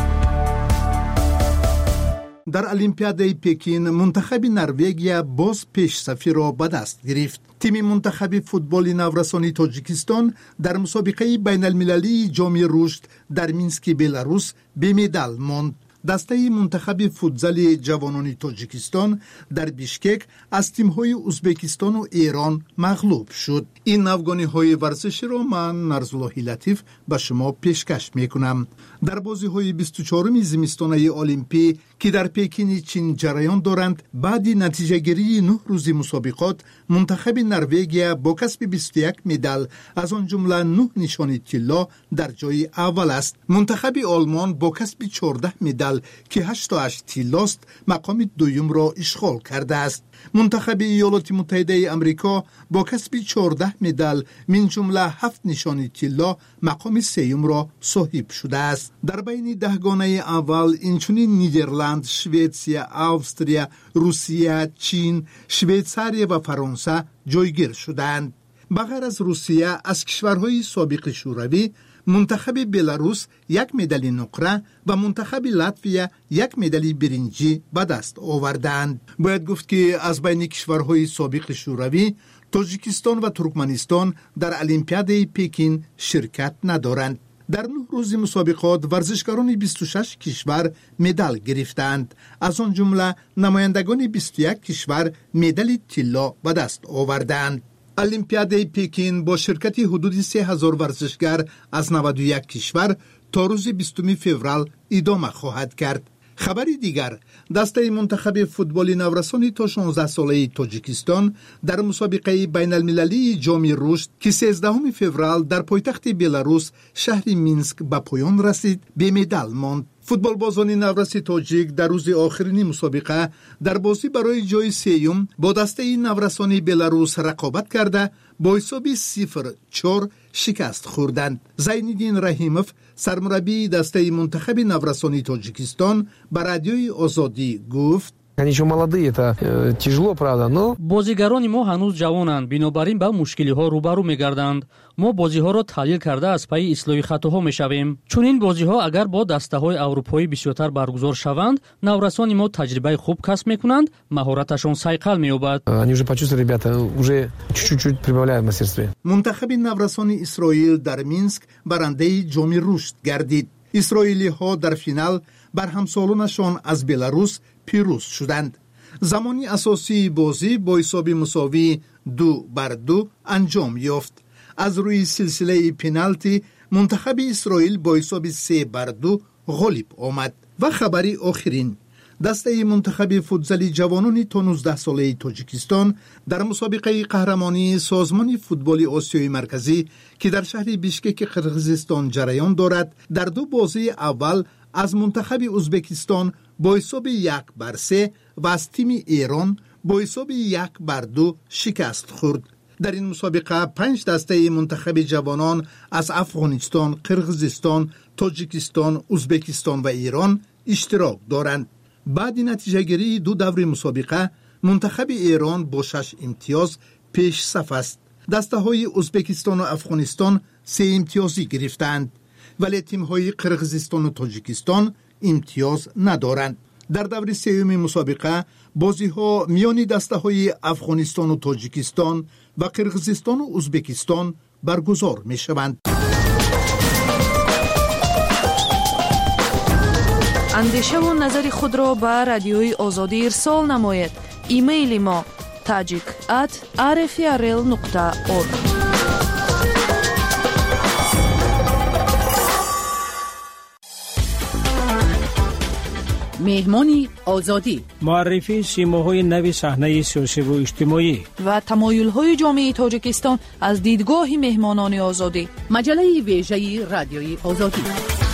дар Олимпиадаи Пекин мунтахаби Норвегия боз пешсафиро ба даст гирифт. тими мунтахаби футболи наврасони Тоҷикистон дар мусобиқаи байналмилалии ҷоми рушд дар Мински, Беларус бемедал монд. дастаи мунтахаби футзали ҷавонони Тоҷикистон дар Бишкек аз тимҳои Узбекистону Эрон мағлуб шуд. ин навгониҳои варзиширо ман Нарзуллоҳи Латиф ба шумо пешкаш мекунам. дар бозиҳои 24-уми зимистонаи Олимпӣ ки дар Пекини Чин ҷараён доранд, баъди натиҷагирии 9 рӯзи мусобиқот мунтахаби Норвегия бо касби 21 медал, аз он ҷумла 9 нишони тилло дар ҷои аввал аст. мунтахаби Олмон бо касби 14 медал ки 88 тиллост мақоми дуюмро ишғол кардааст. мунтахаби Иёлоти Муттаҳидаи Амрико бо касби 14 медал мин ҷумла 7 нишони тилло мақоми сеюмро соҳиб шудааст. дар байни даҳгонаи аввал инчунин Нидерланд, Шветсия, Австрия, Русия, Чин, Швейтсария ва Фаронса ҷойгир шуданд. ба ғайр аз Русия, аз кишварҳои собиқи шӯравӣ мунтахаби Беларус 1 медали нуқра ва мунтахаби Латвия 1 медали биринҷӣ ба даст оварданд. бояд гуфт ки аз байни кишварҳои собиқи шӯравӣ Тоҷикистон ва Туркманистон дар Олимпиадаи Пекин ширкат надоранд. дар 9 рӯзи мусобиқот варзишгарони 26 кишвар медал гирифтанд. аз он ҷумла намояндагони 21 кишвар медали тилло ба даст оварданд. Олимпиадаи Пекин бо ширкати ҳудуди 3000 варзишгар аз 91 кишвар то рӯзи 20 феврал идома хоҳад кард. хабари дигар, дастаи мунтахаби футболи наврасони то 16 солаи Тоҷикистон дар мусобиқаи байналмилалии ҷоми рушд ки 13 феврал дар пойтахти Беларус шаҳри Минск ба поён расид, бемедал монд. футболбозони навраси тоҷик дар рӯзи охирини мусобиқа дар бозӣ барои ҷои сеюм бо дастаи наврасони Беларус рақобат карда бо ҳисоби 0-4 шикаст хӯрданд. Зайниддин Раҳимов, сармураббии дастаи мунтахаби наврасони Тоҷикистон, ба радиои Озодӣ гуфт: Они еще молодые, это тяжело, правда, но... бозигарони мо ҳанӯз ҷавонанд, бинобар ин ба мушкилиҳо рӯбарӯ мегарданд. мо бозиҳоро таҳлил карда аз пайи ислоҳи хатоҳо мешавем. чунин бозиҳо агар бо дастаҳои аврупоӣ бисёртар баргузор шаванд, наврасони мо таҷрибаи хуб касб мекунанд, маҳораташон сайқал меёбад. Они уже почувствовали, ребята, уже чуть-чуть прибавляют в мастерстве. мунтахаби наврасони Исроил дар Минск барандаи ҷоми рушд гардид. исроилиҳо дар финал бар ҳамсолонашон аз Беларус пирӯз шуданд. замони асосии бозӣ бо ҳисоби мусовии 2-2 анҷом ёфт. аз рӯи силсилаи пеналти мунтахаби Исроил бо ҳисоби 3-2 ғолиб омад. ва хабари охирин, دسته منتخب فوتزالی جوانان تا 19 ساله تاجیکستان در مسابقه قهرمانی سازمان فوتبال آسیای مرکزی که در شهر بیشکک قرقیزستان جریان دارد، در دو بازی اول از منتخب ازبکستان با حساب 1-3 و از تیم ایران با حساب 1-2 شکست خورد. در این مسابقه 5 دسته منتخب جوانان از افغانستان، قرقیزستان، تاجیکستان، ازبکستان و ایران اشتراک دارند. بعد نتیجه گیری دو دور مسابقه، منتخب ایران با 6 امتیاز پیش صف است. دسته های ازبکستان و افغانستان 3 امتیازی گرفتند، ولی تیم های قرقیزستان و تاجیکستان امتیاز ندارند. در دور سوم مسابقه بازی ها میان دسته های افغانستان و تاجیکستان و قرقیزستان و ازبکستان برگزار می شوند. اندیشه و نظر خود را به رادیوی آزادی ارسال نمایید. ایمیل ما tajik@rfrl.org. مهمانی آزادی، معرفی سیماهای نوی صحنه سیاسی و اجتماعی و تمایل‌های جامعه تاجیکستان از دیدگاه مهمانان آزادی. مجله ویژه رادیوی آزادی.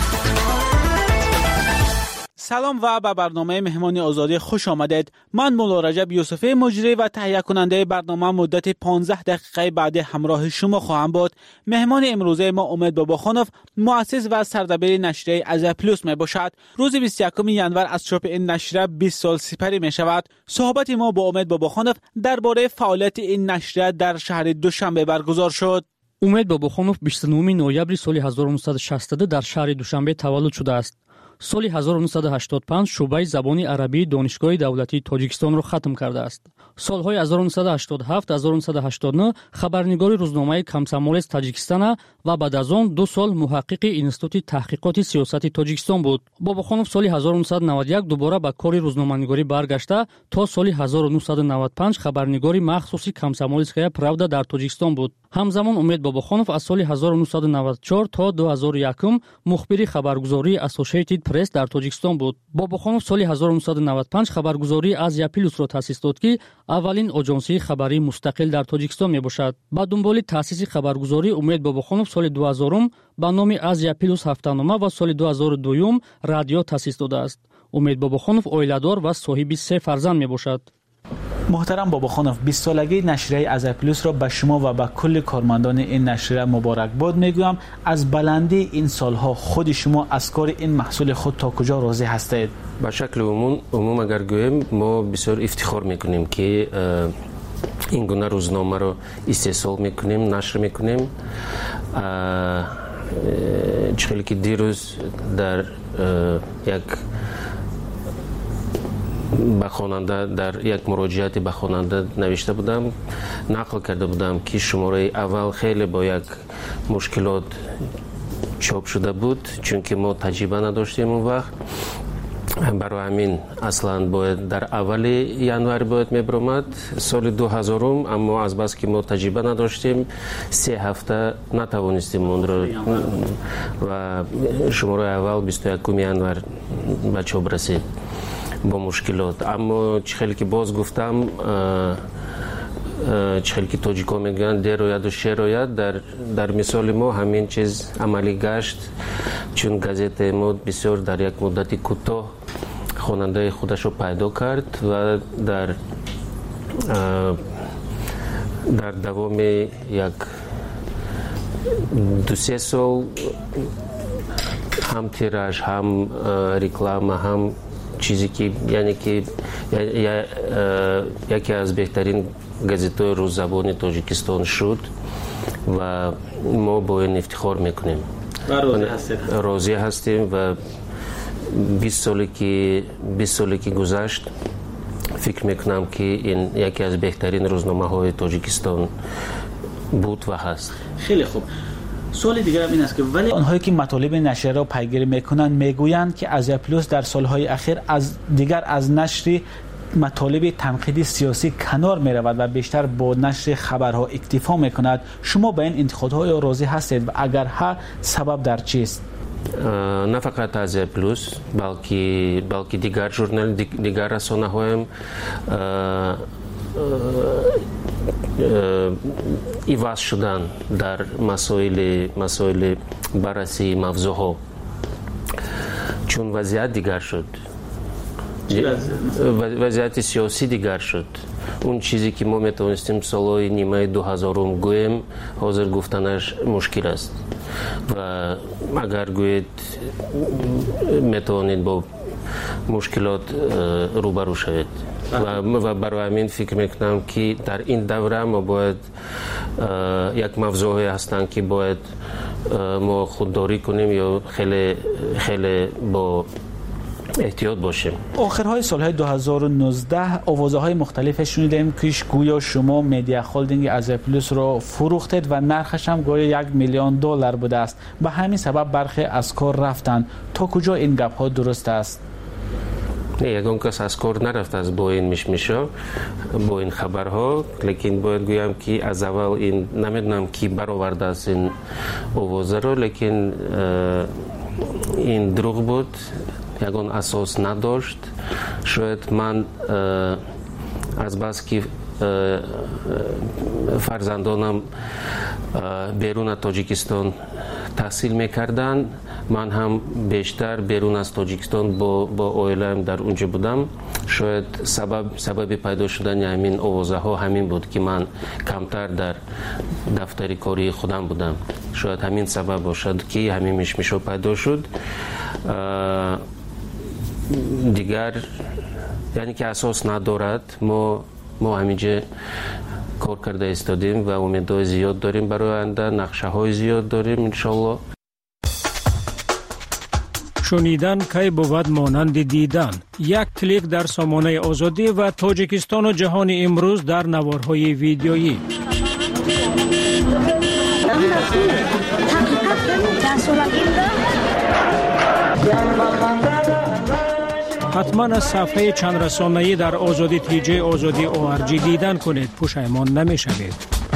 سلام و به برنامه مهمان آزادی خوش آمدید. من مولا رجب یوسفی مجری و تهیه کننده برنامه مدت 15 دقیقه بعد همراه شما خواهم بود. مهمان امروزه ما امید باباخانوف، مؤسس و سردبیر نشریه آزیا پلوس می باشد. روز 21 ژانویه از چاپ این نشریه 20 سال سپری می شود. صحبت ما با امید باباخانوف درباره فعالیت این نشریه در شهر دوشنبه برگزار شد. امید باباخانوف 29 نوامبر سال 1962 در شهر دوشنبه تولد شده است. سال 1985 شعبه زبان عربی دانشگاه دولتی تاجیکستان را ختم کرده است. سالهای 1987 1989 خبرنگار روزنامه کمسمول تاجیکستان و بعد از آن 2 سال محقق اینستیتوت تحقیقات سیاسی تاجیکستان بود. باباخانوف سال 1991 دوباره به کار روزنامه‌نگاری برگشته تا سال 1995 خبرنگار مخصوصی کمسمولسکایا پراودا در تاجیکستان بود. همزمان امید باباخانوف از سال 1994 تا 2001 مخبر خبرگزاری اسوسییتد پرس در تاجیکستان بود. باباخانوف سال 1995 خبرگزاری آزیا پلوس را تأسیس داد که اولین آژانسی خبری مستقل در تاجیکستان می باشد. با دنبال تأسیس خبرگزاری امید باباخانوف سال 2000 با نام آزیا پلوس هفته‌نامه و سال 2002 رادیو تأسیس داده است. امید باباخانوف عائله‌دار و صاحب 3 فرزند می باشد. محترم باباخانوف، 20 سالگی نشریه آزیا پلوس را به شما و به کل کارمندان این نشریه مبارک باد میگویم. از بلندی این سالها خود شما از کار این محصول خود تا کجا راضی هستید؟ به شکل عموم اگر گویم ما بسیار افتخار میکنیم که این گونه روزنامه را استحصال میکنیم، نشر میکنیم. چخیلی که دیروز در یک به خواننده در یک مراجعاتی به خواننده نوشته بودم، نقل کرده بودم که شماره اول خیلی با یک مشکلات چاپ شده بود، چون که ما تجربه نداشتیم اون وقت. برای همین اصلا باید در اول ژانویه باید میبرامد سال 2000، اما از بس که ما تجربه نداشتیم 3 هفته نتوانستیم اون را و شماره اول 21 ژانویه به چاپ رسید با مشکلات. اما چخیلی که باز گفتم، چخیلی که تاجیکا میگن دیر آید و شیر آید، در مثال ما همین چیز عملی گشت، چون گازت ما بسیار در یک مدت کوتاه خواننده خودش رو پیدا کرد و در دوام یک 2-3 سال هم تیراژ، هم رکلام، هم چیزی که یعنی که یکی از بهترین گازت‌های روززبان تاجیکستان شد و ما با این افتخار میکنیم و راضی هستیم و 20 سالی که گذشت فکر میکنم که این یکی از بهترین روزنامه‌های تاجیکستان بود و هست. خیلی خوب. سوال دیگر هم این است که ولی آنهایی که مطالب نشریه را پیگیری میکنند میگویند که آزیا پلوس در سالهای اخیر از نشر مطالب تنقیدی سیاسی کنار می رود و بیشتر با نشر خبرها اکتفا می کند. شما به این انتقادهای راضی هستید و اگر ها سبب در چیست؟ نه فقط Азия Плюс, балки дигар журнал, дигар расонаҳоям иваз шудан дар масоили баррасии мавзӯъҳо, чун вазъият дигар шуд. вазъияти сиёсӣ дигар шуд. اون چیزی که ما میتونستیم سالهای نیمه 2000 گویم حاضر گفتنش مشکل است و اگر گویید میتونید با مشکلات روبرو شوید و برای همین فکر میکنم که در این دوره ما باید یک موضوعی هستند که باید ما خودداری کنیم یا خیلی با احتیاط باشیم. آخرهای سالهای 2019 آوازه‌های مختلف شنیدیم که گویا شما مدیا هولدینگ Азия Плюс رو فروختید و نرخش هم گویا $1 میلیون بوده است. به همین سبب برخی از کار رفتند. تا کجا این گپ ها درست است؟ نه، یگان کس از کار نرفت از با این مشمشا، با این خبرها، لیکن باید گویم که از اول این نمیدونم کی برآورده است این آوازه رو، لیکن این دروغ بود. یگان اساس نداشت. شاید من از بس که فرزندانم بیرون از تاجیکستان تحصیل میکردن، من هم بیشتر بیرون از تاجیکستان با عائله‌ام در اونجا بودم. شاید سبب پیدا شدن همین آوازه ها همین بود که من کمتر در دفتر کاری خودم بودم. شاید همین سبب باشد که همین مشمشو پیدا شد. دیگر یعنی که اساس ندارد. ما همینجا کار کرده ایستادیم و امیدهای زیاد داریم برای آینده، نقشه های زیاد داریم انشالله. شنیدن کی بود مانند دیدن. یک کلیک در سامانه آزادی و تاجیکستان و جهان امروز در نوارهای ویدیویی. حتما از صفحه چند رسانه‌ای در آزادی تیجی آزادی ORG دیدن کنید، پشیمان نمی‌شوید.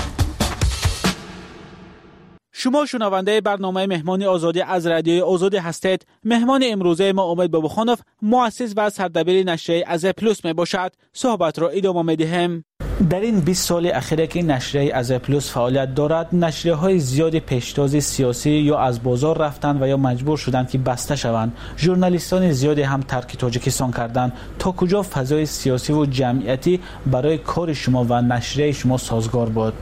شما شنونده برنامه مهمان آزادی از رادیوی آزادی هستید. مهمان امروزه ما امید بابخانوف، مؤسس و سردبیر نشریه Азия Плюс می باشد. صحبت را ادامه می‌دهیم. در این 20 سال اخیر که نشریه Азия Плюс فعالیت دارد، نشریه‌های زیادی پیشتاز سیاسی یا از بازار رفتند و یا مجبور شدند که بسته شوند. ژورنالیستان زیادی هم ترک تاجیکستان کردند. تا کجا فضای سیاسی و جمعیتی برای کار شما و نشریه شما سازگار بود؟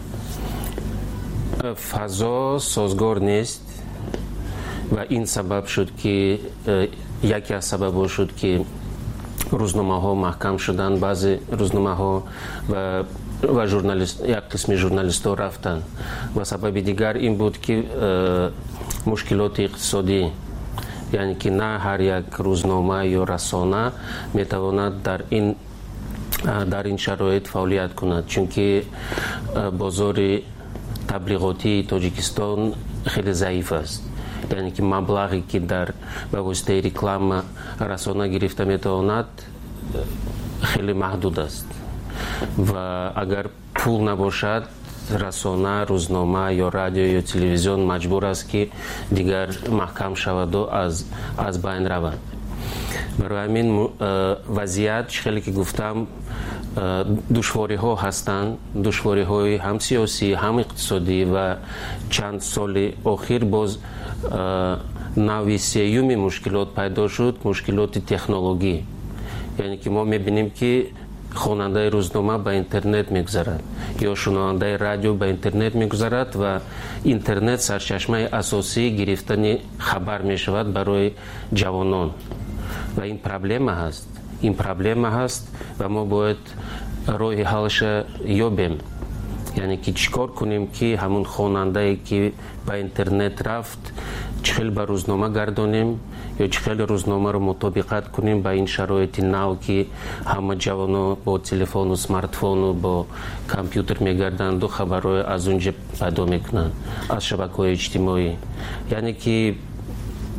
فضا سازگار نیست و این سبب شد که یکی از سبب‌ها شد که روزنامه‌ها محکم شدن. بعضی روزنامه‌ها و ژورنالیست، یک قسم ژورنالیست‌ها رفتن و سبب دیگر این بود که مشکلات اقتصادی، یعنی که نه هر یک روزنامه یا رسانه میتواند در این شرایط فعالیت کند، چون که بازار تبلیغاتی تاجیکستان خیلی ضعیف است. یعنی که مبلغی که در به واسطه رکلام رسانه گرفته میتواند خیلی محدود است و اگر پول نباشد رسانه، روزنامه یا رادیو یا تلویزیون مجبور است که دیگر محکم شود و از بین رود. برای همین وضعیت خیلی که گفتم دشواری ها هستند، دشواری های هم سیاسی هم اقتصادی و چند سال اخیر باز نوع سیومی مشکلات پیدا شد، مشکلات تکنولوژی. یعنی که ما میبینیم که خواننده روزنامه به اینترنت میگذرد یا شنونده رادیو به اینترنت میگذرد و اینترنت سرچشمه اساسی گرفتن خبر میشود برای جوانان و این پرابلم هست. این پرابلم هست و ما باید راه حلش یابیم. یعنی که چیکار کنیم که همون خواننده که به اینترنت رفت چخیل به روزنامه گردانیم یا چخیل روزنامه رو مطابقت کنیم به این شرایط نو که همه جوانا با تلفن و سمارتفون و با کامپیوتر میگردند و خبرهای از اونجا پیدا میکنند از شبکه‌های اجتماعی. یعنی که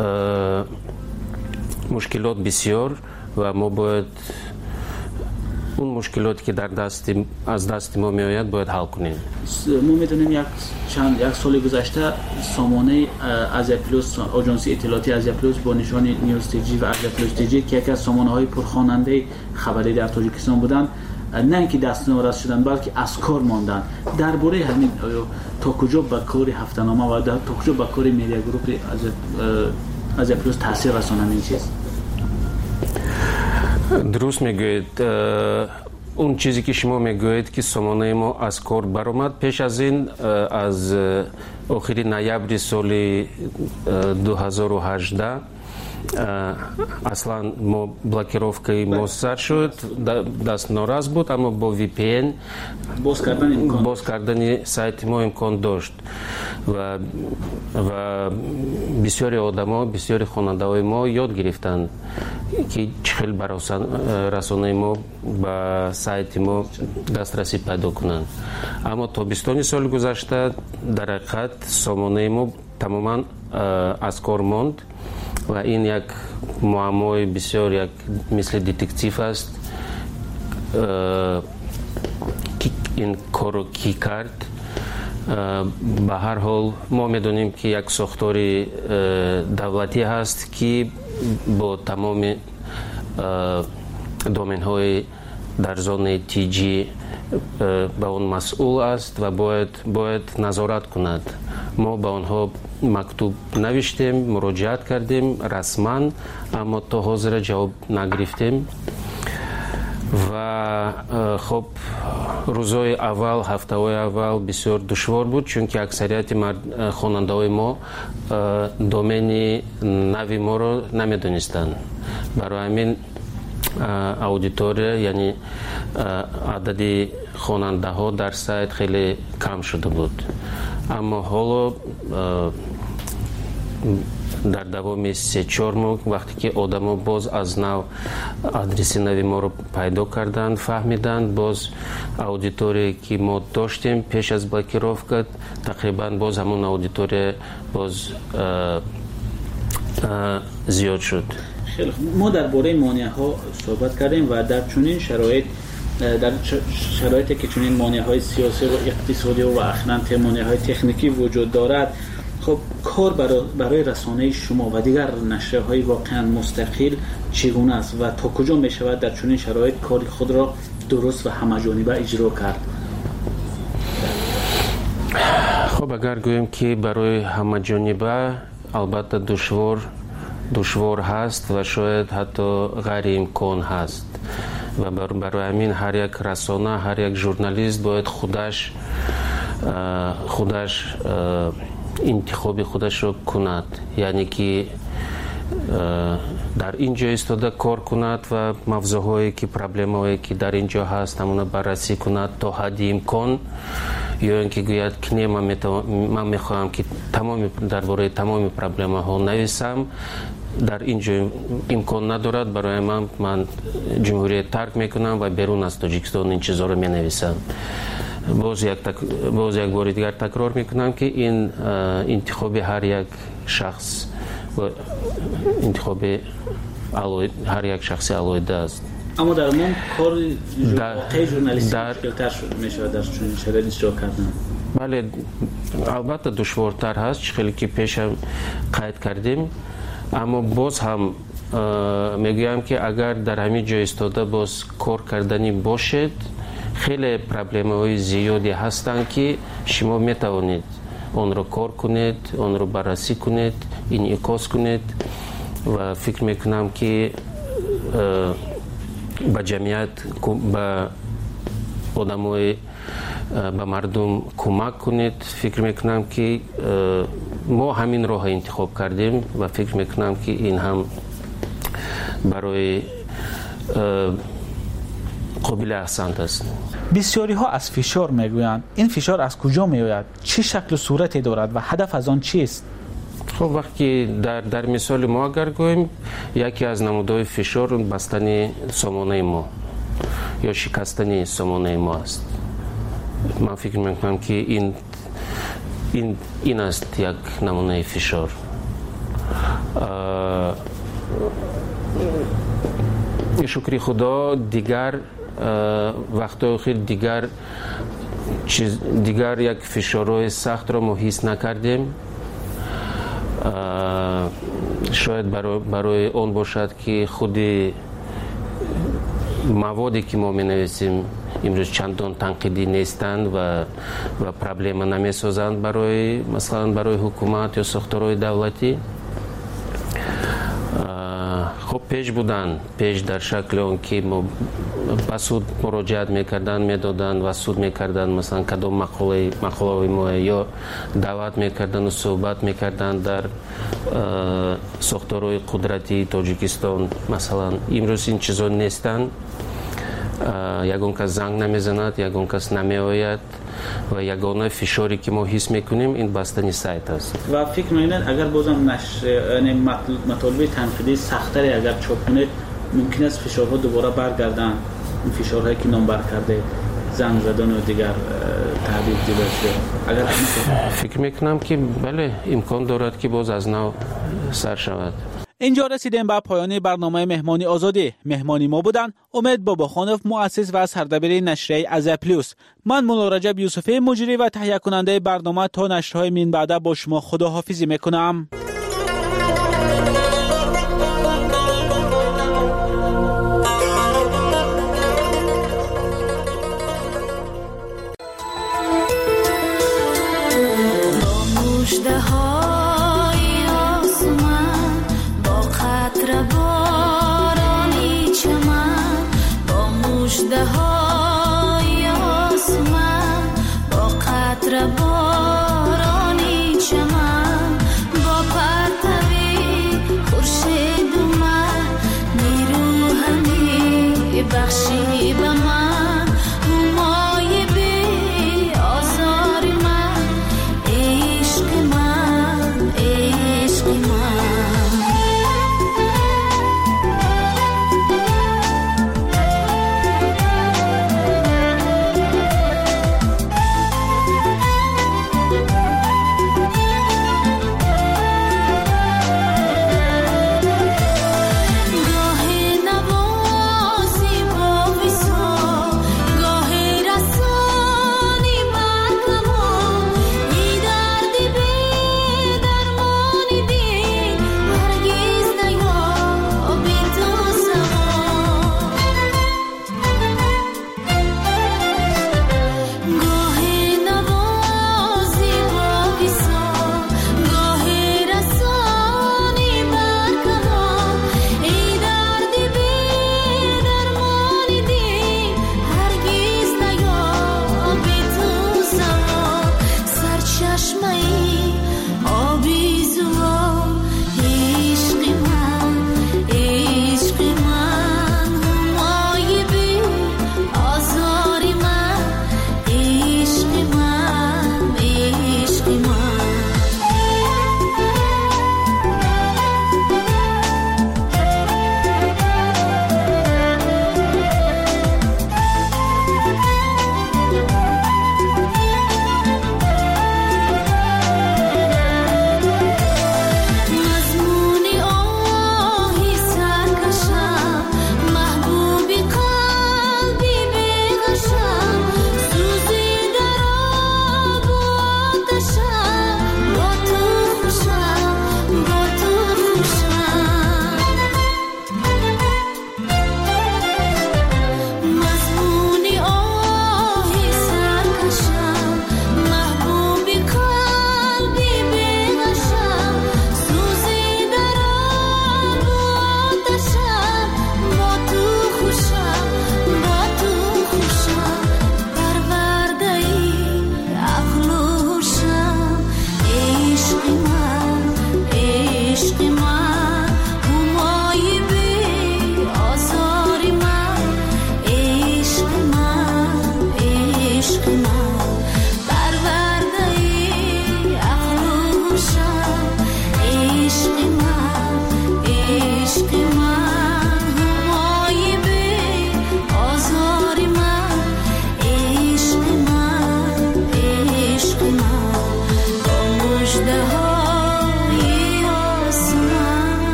مشکلات بسیار و ما باید اون مشکلاتی که از دست ما میآید باید حل کنیم. ما میدونیم یک سال گذشته سامانه آزیا پلوس، آژانس اطلاعاتی آزیا پلوس با نشان نیوز تیجی و آزیا پلوس تیجی که یکی از سامانه های پرخواننده خبری در تاجیکستان بودند، نه اینکه دستنوارس شدن بلکه از کار ماندن. درباره همین تا کجا به کار هفته‌نامه و تا کجا به کار میدیا گروپ آزیا پلوس تاثیر رسانند این چیز؟ درست میگوید. اون چیزی که شما میگوید که سامانه ما از کار برآمد، پیش از این از آخر نوامبر سال 2018 اصلا ما بلاکировкой ما سر شد، دست ناراض بود، اما با VPN باز کردن سایت ما امکان داشت و بسیاری آدما، بسیاری خواننده‌های ما یاد گرفتند که چخیل بر رسانه ما به سایت ما دسترسی پیدا کنند. اما تابستان سال گذشته در حقیقت سامانه ما تماما از کار ماند و این یک معمای بسیار یک مثل دتکتیو است که این کارو کی کرد. به هر حال ما میدونیم که یک ساختار دولتی هست که با تمام دومین های در زون تیجی به اون مسئول است و باید نظارت کند. ما به آنها مکتوب نوشتیم، مراجعت کردیم رسما، اما تا حاضر جواب نگرفتیم و خب روزهای اول، هفته‌های اول بسیار دشوار بود، چون که اکثریت خواننده‌های ما دومین نوی ما رو نمیدونستند. برای همین اودیتوریا یعنی عدد خواننده ها در سایت خیلی کم شده بود. اما حالا در دوام 3-4 ماه وقتی که آدما باز از نو آدرس نوی ما رو پیدا کردند، فهمیدند، باز اودیتوری که ما داشتیم پیش از بلاکировка تقریبا باز همون اودیتوری باز زیاد شد. خیلی خوب. ما درباره مانع‌ها صحبت کردیم و در چنین شرایطی که چنین مانع‌های سیاسی و اقتصادی و اخلاً مانع‌های تکنیکی وجود دارد، خب کار برای رسانه شما و دیگر نشریه‌های واقعاً مستقل چگونه است و تا کجا می‌شود در چنین شرایط کار خود را درست و همه‌جانبه اجرا کرد؟ خب اگر گوییم که برای همه‌جانبه البته دشوار هست و شاید حتی غیر امکان هست و برای همین هر یک رسانه، هر یک ژورنالیست باید خودش انتخاب خودش رو کند، یعنی که در اینجا ایستاده کار کند و موضوعهایی که پرابلم‌هایی که در اینجا هست همون بررسی کند تا حد امکان، یا اینکه گوید که نه من میخواهم که درباره تمام پرابلم‌ها نویسم، در اینجا امکان ندارد، برای من جمهوریت ترک میکنم و بیرون از تاجیکستان این چیزا رو مینویسم. باز یک بار دیگر تکرار میکنم که این انتخاب هر یک شخص و انتخاب هر یک شخص علایده است. اما در من کار ژورنالیستی مشکل‌تر میشه در چنین شرایطی اجرا کردن. بله البته دشوارتر هست، خیلی که پیش قید کردیم، اما باز هم میگویم که اگر در همین جای ایستاده باز کار کردنی باشد، خیلی پرابلم‌های زیادی هستند که شما میتوانید آن را کار کنید، آن را بررسی کنید، انعکاس کنید و فکر میکنم که به جمعیت، به آدمای، به مردم کمک کنید. فکر میکنم که ما همین راه انتخاب کردیم و فکر میکنم که این هم برای قابل احسان است. بسیاری ها از فشار میگویند. این فشار از کجا میآید؟ چه شکل و صورتی دارد و هدف از آن چیست؟ خب وقتی در مثال ما اگر گوییم، یکی از نمودهای فشار بستن سامانه ما یا شکستن سامانه ما است. من فکر میکنم که این است یک نمونه فشار. شکر خدا دیگر вақтҳои охир дигар як фишорҳои сахтро мо ҳис накардем. шояд барои он бошад ки худи маводе ки мо менависем имрӯз чандон танқидӣ нестанд ва проблема намесозанд масалан барои ҳукумат ё сохторҳои давлатӣ. хуб пеш дар шакли он ки мо ба суд муроҷиат мекарданд, медоданд ва суд мекарданд, масалан кадом мақолаи мо ё даъват мекарданду суҳбат мекарданд дар сохторҳои қудратии Тоҷикистон. Масалан имрӯз ин чизо нестанд. ягон кас занг намезанад, ягон кас намеояд ва ягона фишоре ки мо ҳис мекунем ин бастани сайт аст. ва фикр мекунед агар бозам матолиби танқидии сахтаре агар чоп кунед, мумкин аст фишорҳо дубора баргарданд, ин фишорҳое ки номбар кардед, занг задану дигар таҳдид дида шуд. агар фикр мекунам ки бале имкон дорад ки боз аз нав сар шавад. اینجا رسیدیم به پایان برنامه مهمانی آزادی. مهمانی ما بودن امید باباخانوف، مؤسس و سردبیر نشریه آزاد پلوس. من مولا رجب یوسفی، مجری و تهیه کننده برنامه. تا نشرهای من بعد با شما خداحافظی میکنم. بخشی به من همای بی آزار من، عشق من، عشق من.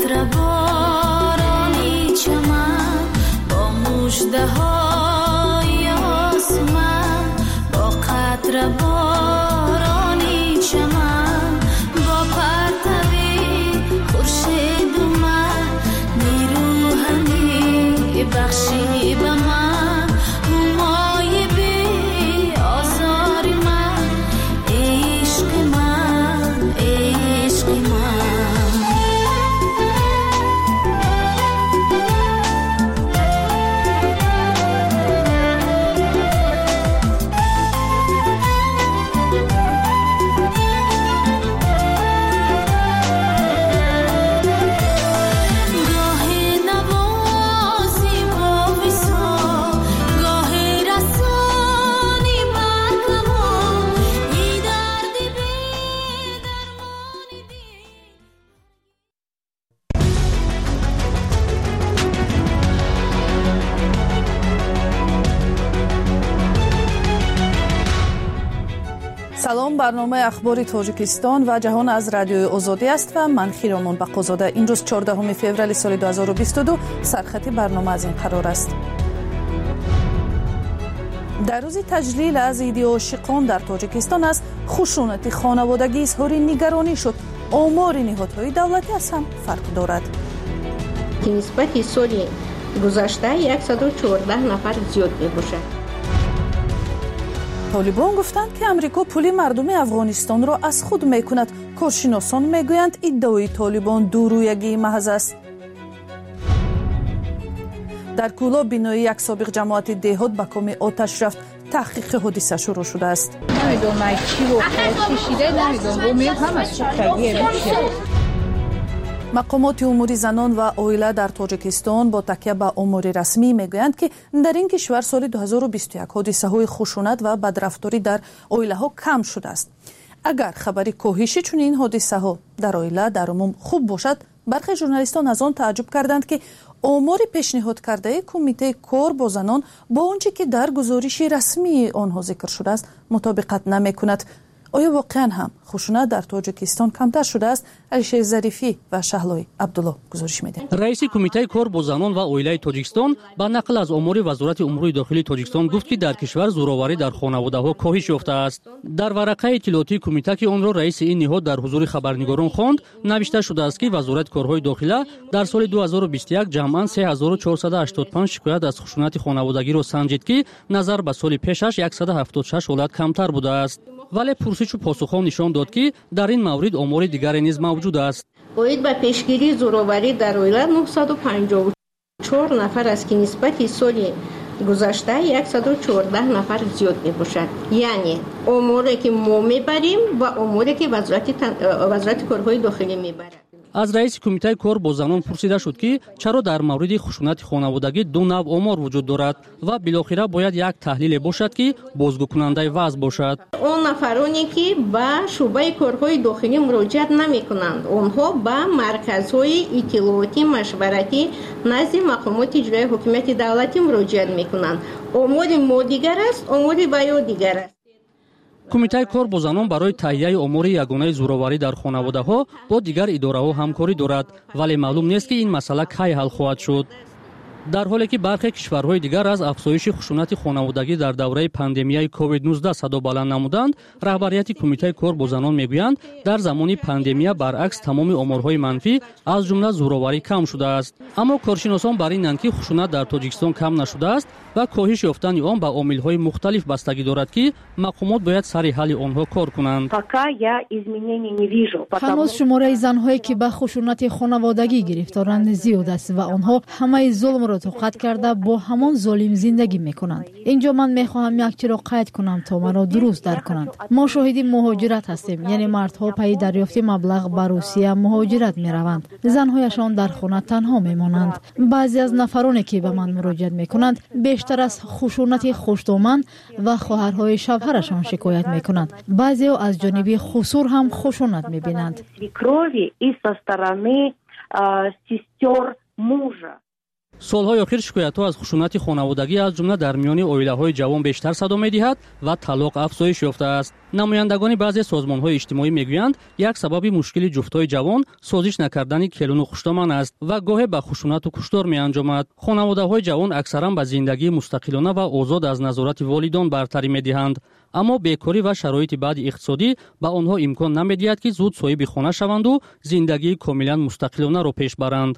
قطره بارانی چمن با مژده های آسمان با قطره بارانی چمن با پرتوی خورشید اومد نیرو همی بخشی به من همای بی آزار من عشق من عشق من سلام، برنامه اخباری تاجیکستان و جهان از رادیوی آزادی است و من خیرامون بقازاده. این روز 14 فوریه سال 2022 سرخط برنامه از این قرار است. در روز تجلیل از عید عاشقان در تاجیکستان از خشونت خانوادگی اظهار نگرانی شد. آمار نهادهای دولتی از هم فرق دارد. نسبت سال گذشته 114 نفر زیاد میباشد. طالبان گفتند که امریکا پول مردم افغانستان را از خود میکند. کارشناسان میگویند ادعای طالبان دورویگی محض است. در کولا بینایی یک سابق جماعت دهات به کام آتش رفت. تحقیق حادثه شروع شده است. نمیدونم چی رو کشیده، نمیدونم امید هم از سوختگی مقامات امور زنان و عائله در تاجیکستان با تکیه به امور رسمی میگویند که در این کشور سال 2021 حادثه های خشونت و بدرفتاری در عائله ها کم شده است. اگر خبری کاهش چنین حادثه ها در عائله در عموم خوب باشد، برخی ژورنالیستان از آن تعجب کردند که آمار پیشنهاد کرده کمیته کار با زنان با آنچه که در گزارش رسمی آنها ذکر شده است مطابقت نمیکند. آیا واقعا هم خشونت در تاجیکستان کمتر شده است؟ علیشه ظریفی و شهلای عبدالله گزارش میده. رئیس کمیته کار با زنان و عائله تاجیکستان با نقل از آمار وزارت امور داخلی تاجیکستان گفت که در کشور زورآوری در خانواده‌ها کاهش یافته است. در ورقه اطلاعاتی کمیته که آن را رئیس این نهاد در حضور خبرنگاران خواند، نوشته شده است که وزارت کارهای داخلی در سال 2021 جمعاً 3485 شکایت از خشونت خانوادگی را سنجید که نظر به سال پیشش 176 حالت کمتر بوده است. ولی پرسش و پاسخها نشان داد که در این مورد آمار دیگری نیز موجود است. باید به پیشگیری زورآوری در عائله 954 نفر است که نسبت سال گذشته 114 نفر زیاد میباشد. یعنی اموری که ما میبریم و اموری که وزارت کارهای داخلی میبرد. از رئیس کمیته کار با زنان پرسیده شد که چرا در مورد خشونت خانوادگی دو نوع آمار وجود دارد و بالاخره باید یک تحلیل باشد که بازگو کننده وضع باشد. اون نفرانی که به شعبه کارهای داخلی مراجعت نمی کنند، آنها به مرکزهای اطلاعاتی مشورتی نزد مقامات اجرایی حکومت دولتی مراجعت می کنند. آمار ما دیگر است، آمار بیا دیگر است. کمیته کار با زنان برای تهیه آمار یگانه زورآوری در خانواده‌ها با دیگر اداره‌ها همکاری دارد، ولی معلوم نیست که این مسئله کی حل خواهد شد. در حالی که برخی کشورهای دیگر از افزایش خشونت خانوادگی در دوره پاندمیای کووید 19 صدا بلند نمودند، رهبریت کمیته کار با زنان میگویند در زمان پاندمی برعکس تمام آمارهای منفی از جمله زورآوری کم شده است. اما کارشناسان بر اینند که خشونت در تاجیکستان کم نشده است و کاهش یافتن آن به عامل‌های مختلف بستگی دارد که مقامات باید سر حل آنها کار کنند. هنوز شماره زن‌هایی که به خشونت خانوادگی گرفتارند زیاد است و آنها همه ظلم را توقیف کرده با همان ظالم زندگی میکنند. اینجا من میخواهم یک چیز را قید کنم تا مرا درست درک کنند. ما شاهد مهاجرت هستیم، یعنی مردها پای دریافت مبلغ به روسیه مهاجرت میروند، زنهایشان در خانه تنها میمانند. بعضی از نفرانی که به من مراجعت میکنند بیشتر از خشونت خوش‌دامن و خواهرهای شوهرشان شکایت میکنند. بعضی از جانب خسور هم خشونت میبینند. солҳои охир шикоятҳо аз хушунати хонаводагӣ аз ҷумла дар миёни оилаҳои ҷавон бештар садо медиҳад ва талоқ афзоиш ёфтааст. намояндагони баъзе созмонҳои иҷтимоӣ мегӯянд, як сабаби мушкили ҷуфтҳои ҷавон созиш накардани келуну хуштоман аст ва гоҳе ба хушунату куштор меанҷомад. хонаводаҳои ҷавон аксаран ба зиндагии мустақилона ва озод аз назорати волидон бартарӣ медиҳанд, аммо бекорӣ ва шароити баъди иқтисодӣ ба онҳо имкон намедиҳад ки зуд соҳиби хона шаванду зиндагии комилан мустақилонаро пеш баранд.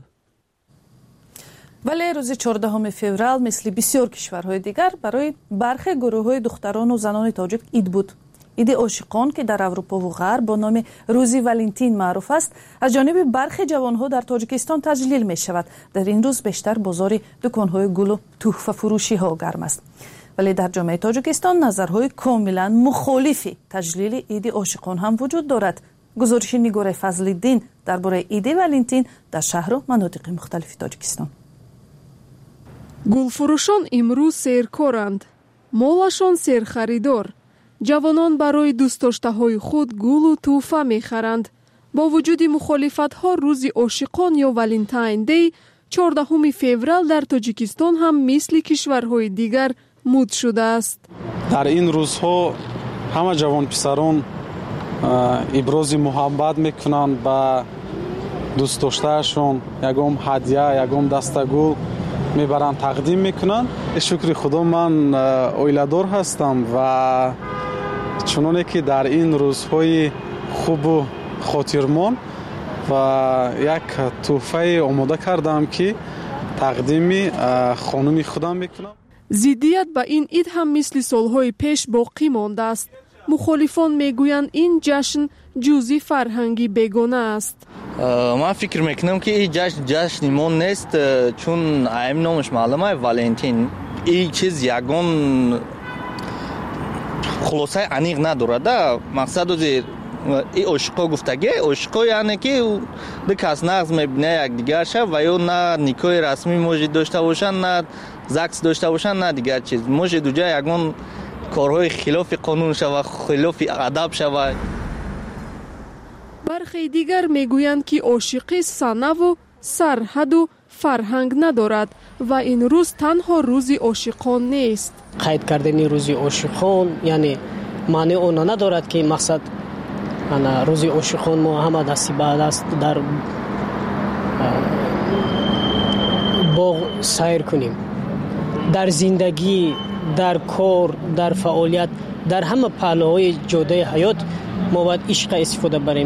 вале рӯзи 14 феврал мисли бисёр кишварҳои дигар барои бархе гурӯҳҳои духтарону занони тоҷик ид буд. иди ошиқон ки дар аврупову ғарб бо номи рӯзи валентин маъруф аст, аз ҷониби бархе ҷавонҳо дар тоҷикистон таҷлил мешавад. дар ин рӯз бештар бозори дуконҳои гулу тӯҳфафурӯшиҳо гарм аст. вале дар ҷомеаи тоҷикистон назарҳои комилан мухолифи таҷлили иди ошиқон ҳам вуҷуд дорад. гузориши нигоре фазлиддин дар бораи иди валентин дар шаҳру манотиқи мухталифи тоҷикистон. гулфурӯшон имрӯз серкоранд, молашон серхаридор. ҷавонон барои дӯстдоштаҳои худ гулу тӯҳфа мехаранд. бо вуҷуди мухолифатҳо рӯзи ошиқон ё валентайн дей 14 феврал дар тоҷикистон ҳам мисли кишварҳои дигар муд шудааст. дар ин рӯзҳо ҳама ҷавонписарон ибрози муҳаббат мекунанд ба дӯстдоштаашон, ягон ҳадя, ягон даста гул мебаранд, тақдим мекунанд. шукри худо ман оиладор ҳастам ва чуноне ки дар ин рӯзҳои хубу хотирмон ва як тӯҳфае омода кардам ки тақдими хонуми худам мекунам. зиддият ба ин ид ҳам мисли солҳои пеш боқӣ мондааст. мухолифон мегӯянд ин ҷашн ҷузъи фарҳанги бегона аст. ман фикр мекунам ки ин ҷашни мо нест, чун айми номаш маълум аст Валентин. ин чиз ягон хулосаи аниқ надорад. мақсади ин ошиқо гуфтаги ошиқо яъне ки ду кас нағз мебина якдигарша ва ё на никоҳи расмӣ може дошта бошанд, на закс дошта бошанд, на дигар чиз. може дуҷа ягон корҳои хилофи қонун шава, хилофи адаб шава. бархе дигар мегӯянд ки ошиқӣ санаву сарҳаду фарҳанг надорад ва ин рӯз танҳо рӯзи ошиқон нест. қайд кардани рӯзи ошиқон яъне маъни оно надорад ки мақсад рӯзи ошиқон мо ҳама дасти ба даст дар боғ сайр кунем. дар зиндагӣ, дар кор, дар фаъолият, дар ҳама паҳлӯҳои ҷодаи ҳаёт мо бояд ишқа истифода барем.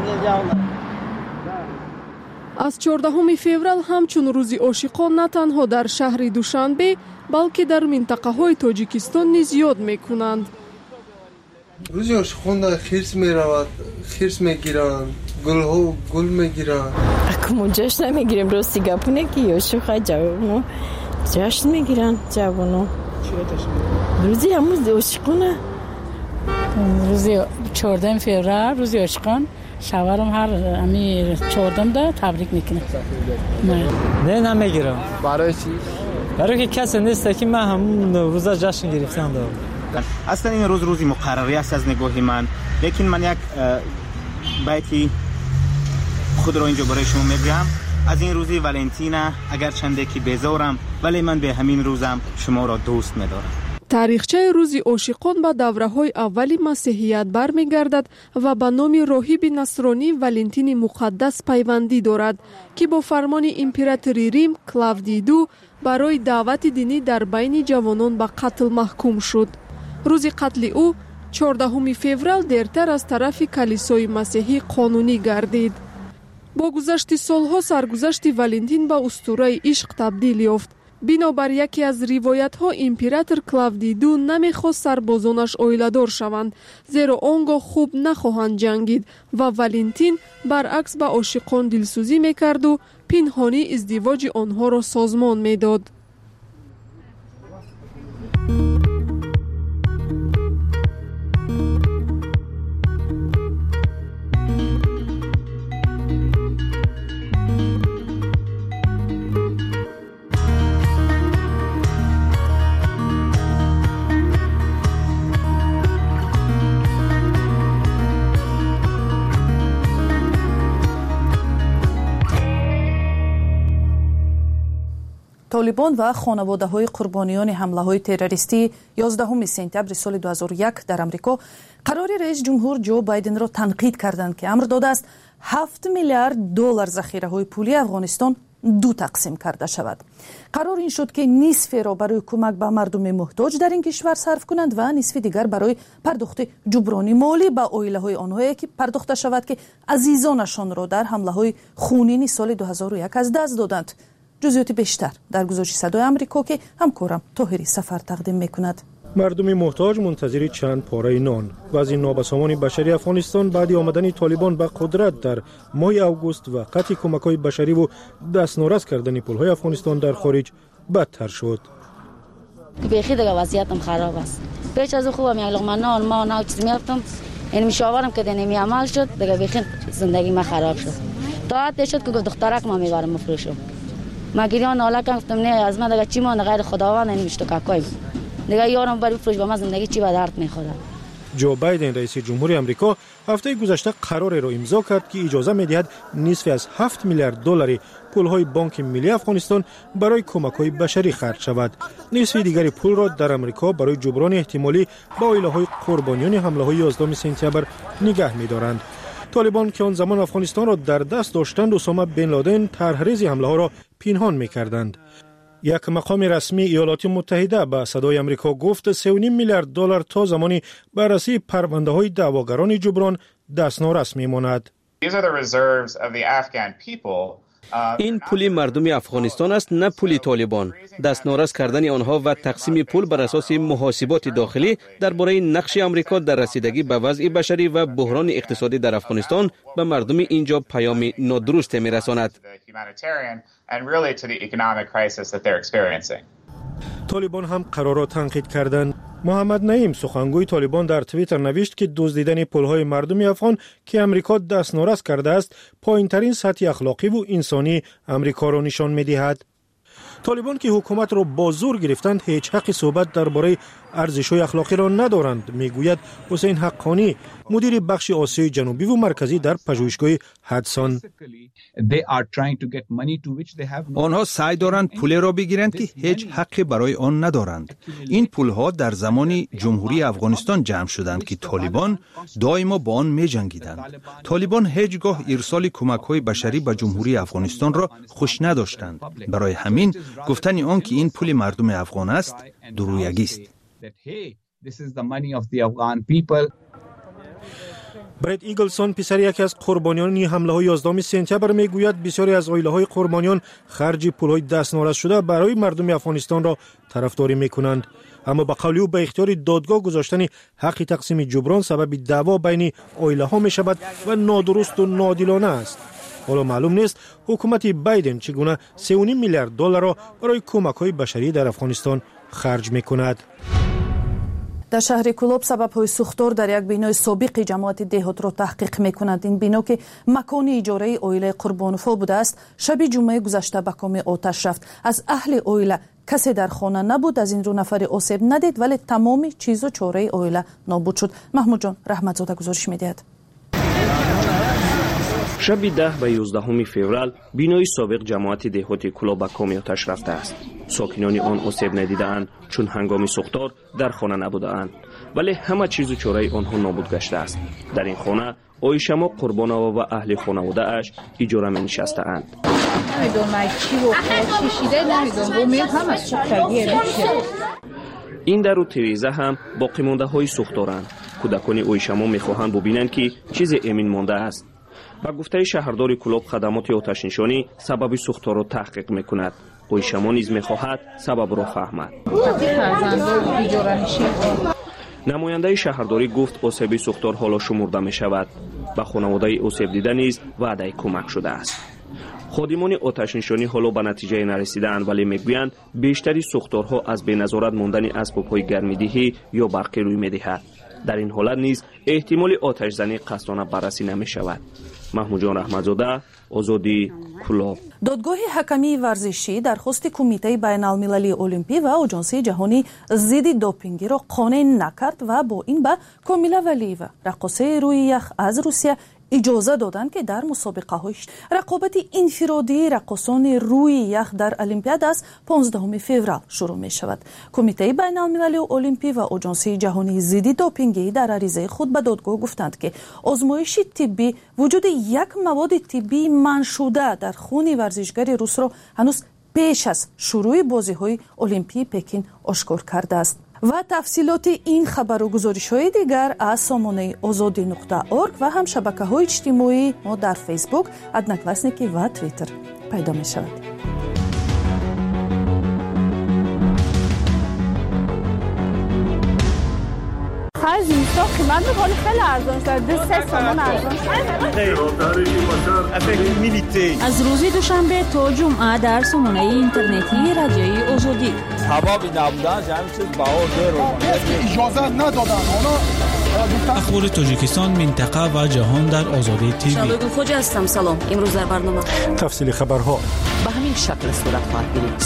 аз 14 феврал ҳамчун рӯзи ошиқон на танҳо дар шаҳри Душанбе, балки дар минтақаҳои Тоҷикистон низ ёд мекунанд. рӯзи ошиқон хирс меравад, хирс мегиранд, гулҳо гул мегиранд. мо ҷашн намегирем, рости гапоне ки ошиқа ҷавоно ҷашн мегиранд. ҷавоно рӯзи ҳамун ошиқона, рӯзи 14 феврал рӯзи ошиқон. шаварам ҳар ами 14 табрик мекунам. не намегирам. барои чӣ? барои ки касе нест ки ман ҳамун рӯза ҷашн гирифтам дорам. аслан ин рӯз рӯзи муқаррари аст аз нигоҳи ман, лекин ман як байти худро инҷо барои шумо мегӯям. аз ин рӯзи валентина агарчанде ки безорам, вале ман бе ҳамин рӯзам шуморо дӯст медорам. таърихчаи рӯзи ошиқон ба давраҳои аввали масеҳият бармегардад ва ба номи роҳиби насронӣ Валентини муқаддас пайвандӣ дорад, ки бо фармони императори Рим Клавдий ду барои даъвати динӣ дар байни ҷавонон ба қатл маҳкум шуд. рӯзи қатли ӯ 14 феврал дертар аз тарафи калисои масеҳӣ қонунӣ гардид. бо гузашти солҳо саргузашти Валентин ба устураи ишқ табдил ёфт. бинобар яке аз ривоятҳо император Клавдий ду намехост сарбозонаш оиладор шаванд, зеро он гоҳ хуб нахоҳанд ҷангид ва Валентин баръакс ба ошиқон дилсӯзӣ мекарду пинҳонӣ издивоҷи онҳоро созмон медод. طالبان و خانواده‌های قربانیان حمله‌های تروریستی 11 سپتامبر سال 2001 در آمریکا قرار رئیس جمهور جو بایدن را تنقید کردند که امر داده است 7 میلیارد دلار ذخیره‌های پولی افغانستان دو تقسیم کرده شود. قرار این شد که نصف را برای کمک به مردم محتاج در این کشور صرف کنند و نصف دیگر برای پرداخت جبرانی مالی به عائله‌های آنهایی که پرداخته شود که عزیزانشان را در حمله‌های خونین سال 2001 از دست دادند. جزئیات بیشتر در گزارش صدای آمریکا که همکارم طاهری سفر تقدیم می‌کند. مردم محتاج منتظر چند پاره نان. وضع نابسامان بشری افغانستان بعد آمدن طالبان به قدرت در ماه اوگوست و قطع کمک‌های بشری و دستنورس کردن پل‌های افغانستان در خارج بدتر شد. بیخی دیگه وضعیتم خراب است. پیش از خوبم یک لقمه نان ما چیز میافتم. این مشاورم که دنمی عمل شد دیگه بیخی زندگی ما خراب شد. تا حد شد که دخترک ما میبرم مفروشم. ما گریان ناله گفتم نه از من دیگه چی ما غیر خداوند نمیشت کاکایم. دیگه یارم برای فروش به من زندگی چی به درد میخوره. جو بایدن رئیس جمهوری آمریکا هفته گذشته قرار را امضا کرد که اجازه می‌دهد نصف از 7 میلیارد دلار پول‌های بانک ملی افغانستان برای کمک‌های بشری خرج شود. نصف دیگر پول را در آمریکا برای جبران احتمالی با عائله‌های قربانیان حمله‌های 11 سپتامبر نگه می‌دارند. طالبان که آن زمان افغانستان را در دست داشتند، اسامه بن لادن طرح‌ریز حمله‌ها را پنهان می‌کردند. یک مقام رسمی ایالات متحده به صدای آمریکا گفت 3.5 میلیارد دلار تا زمانی بررسی پرونده‌های دعواگران جبران دستنورس می‌ماند. این پول مردم افغانستان است، نه پول طالبان. دستنورس کردن آنها و تقسیم پول بر اساس محاسبات داخلی درباره نقش آمریکا در رسیدگی به وضع بشری و بحران اقتصادی در افغانستان به مردم اینجا پیام نادرست می‌رساند. طالبان هم قرار را تنقید کردند. محمد نعیم سخنگوی طالبان در توییتر نوشت که دزدیدن پول‌های مردم افغان که امریکا دستنورس کرده است پایین‌ترین سطح اخلاقی و انسانی امریکا را نشان می‌دهد. طالبان که حکومت را با زور گرفتند هیچ حق صحبت درباره ارزش‌های اخلاقی را ندارند، میگوید حسین حقانی، مدیر بخش آسیای جنوبی و مرکزی در پژوهشگاه هدسون. آنها سعی دارند پول را بگیرند که هیچ حقی برای آن ندارند. این پولها در زمان جمهوری افغانستان جمع شدند که طالبان دائما با آن می‌جنگیدند. طالبان هیچگاه ارسال کمک‌های بشری به جمهوری افغانستان را خوش نداشتند. برای همین گفتن آن که این پول مردم افغان است درویگی است. برد ایگلسون پسر یکی از قربانیان حمله‌های 11 سپتامبر میگوید بسیاری از عائله‌های قربانیان خرج پول‌های دستنورس شده برای مردم افغانستان را طرفداری می‌کنند، اما به قول او به اختیار دادگاه گذاشتن حق تقسیم جبران سبب دعوا بین عائله‌ها می‌شود و نادرست و ناعادلانه است. حالا معلوم نیست حکومت بایدن چگونه 3.5 میلیارد دلار را برای کمک‌های بشری در افغانستان خرج می‌کند. در شهر کلوب سبب‌های سوختار در یک بینای سابق جماعت دهات را تحقیق می‌کند. این بنا که مکان اجاره عائله قربانوفا بوده است، شب جمعه گذشته به کام آتش رفت. از اهل عائله کسی در خانه نبود، از این 2 نفر آسیب ندید، ولی تمام چیز و چاره عائله نابود شد. محمود جان رحمتزاده گزارش می‌دهد. شب 10 و 11 فوریه بینای سابق جماعت دهات کلوب به کام آتش رفته است. ساکنان آن آسیب ندیده‌اند چون هنگام سوختار در خانه نبوده‌اند، ولی همه چیز و چاره آنها نابود گشته است. در این خانه آیشما قربانوا و اهل خانواده اش اجاره می نشسته‌اند. این در و تریزه هم باقی مانده های سوختارند. کودکان آیشما می‌خواهند ببینند که چیز امین مانده است. با گفته شهردار کلوب خدمات آتش نشانی سبب سوختار را تحقیق می‌کند. آیشما نیز می‌خواهد سبب را فهمد. نماینده شهرداری گفت آسیب سوختار حالا شمرده می‌شود. به خانواده آسیب دیده نیز وعده کمک شده است. خادمان آتش نشانی حالا به نتیجه نرسیدند، ولی میگویند بیشتری سوختارها از بی‌نظارت ماندن اسباب‌های گرمیدهی یا برقی روی می‌دهد. در این حالت نیز احتمال آتش زنی قصدانه بررسی نمی‌شود. محمود جان رحمتزاده، آزادی، کلوب. دادگاه حکمی ورزشی درخواست کمیته بین‌المللی المپی و آژانس جهانی ضد دوپینگی را قانع نکرد و با این به کامیلا ولیوا رقاصه روی یخ از روسیه اجازه دادند که در مسابقه‌های رقابت انفرادی رقاصان روی یخ در المپیاد از 15 فوریه شروع می شود. کمیته بین‌المللی المپی و آژانس جهانی ضد دوپینگ در عریضه خود به دادگاه گفتند که آزمایش طبی وجود یک مواد طبی منع شده در خون ورزشگر روس را هنوز پیش از شروع بازی‌های المپی پکین آشکار کرده است. و تفصیلات این خبر و گزارش‌های دیگر از سامانه azadi.org و هم شبکه‌های اجتماعی ما در فیسبوک، ادناکلاسنیکی و توییتر پیدا می‌شود. از اینستا قیمت می‌کنه خیلی ارزان شده، 3 تومان ارزان شده. از روز دوشنبه تا جمعه در سامانه اینترنتی رادیوی آزادی. حبابی نبودن جمعی چیز اجازه ندادن. اخبار تاجیکستان، منطقه و جهان در آزادی تیوی. شبگو خوجا هستم. سلام. امروز در برنامه تفصیل خبرها به همین شکل صورت خواهد گرفت.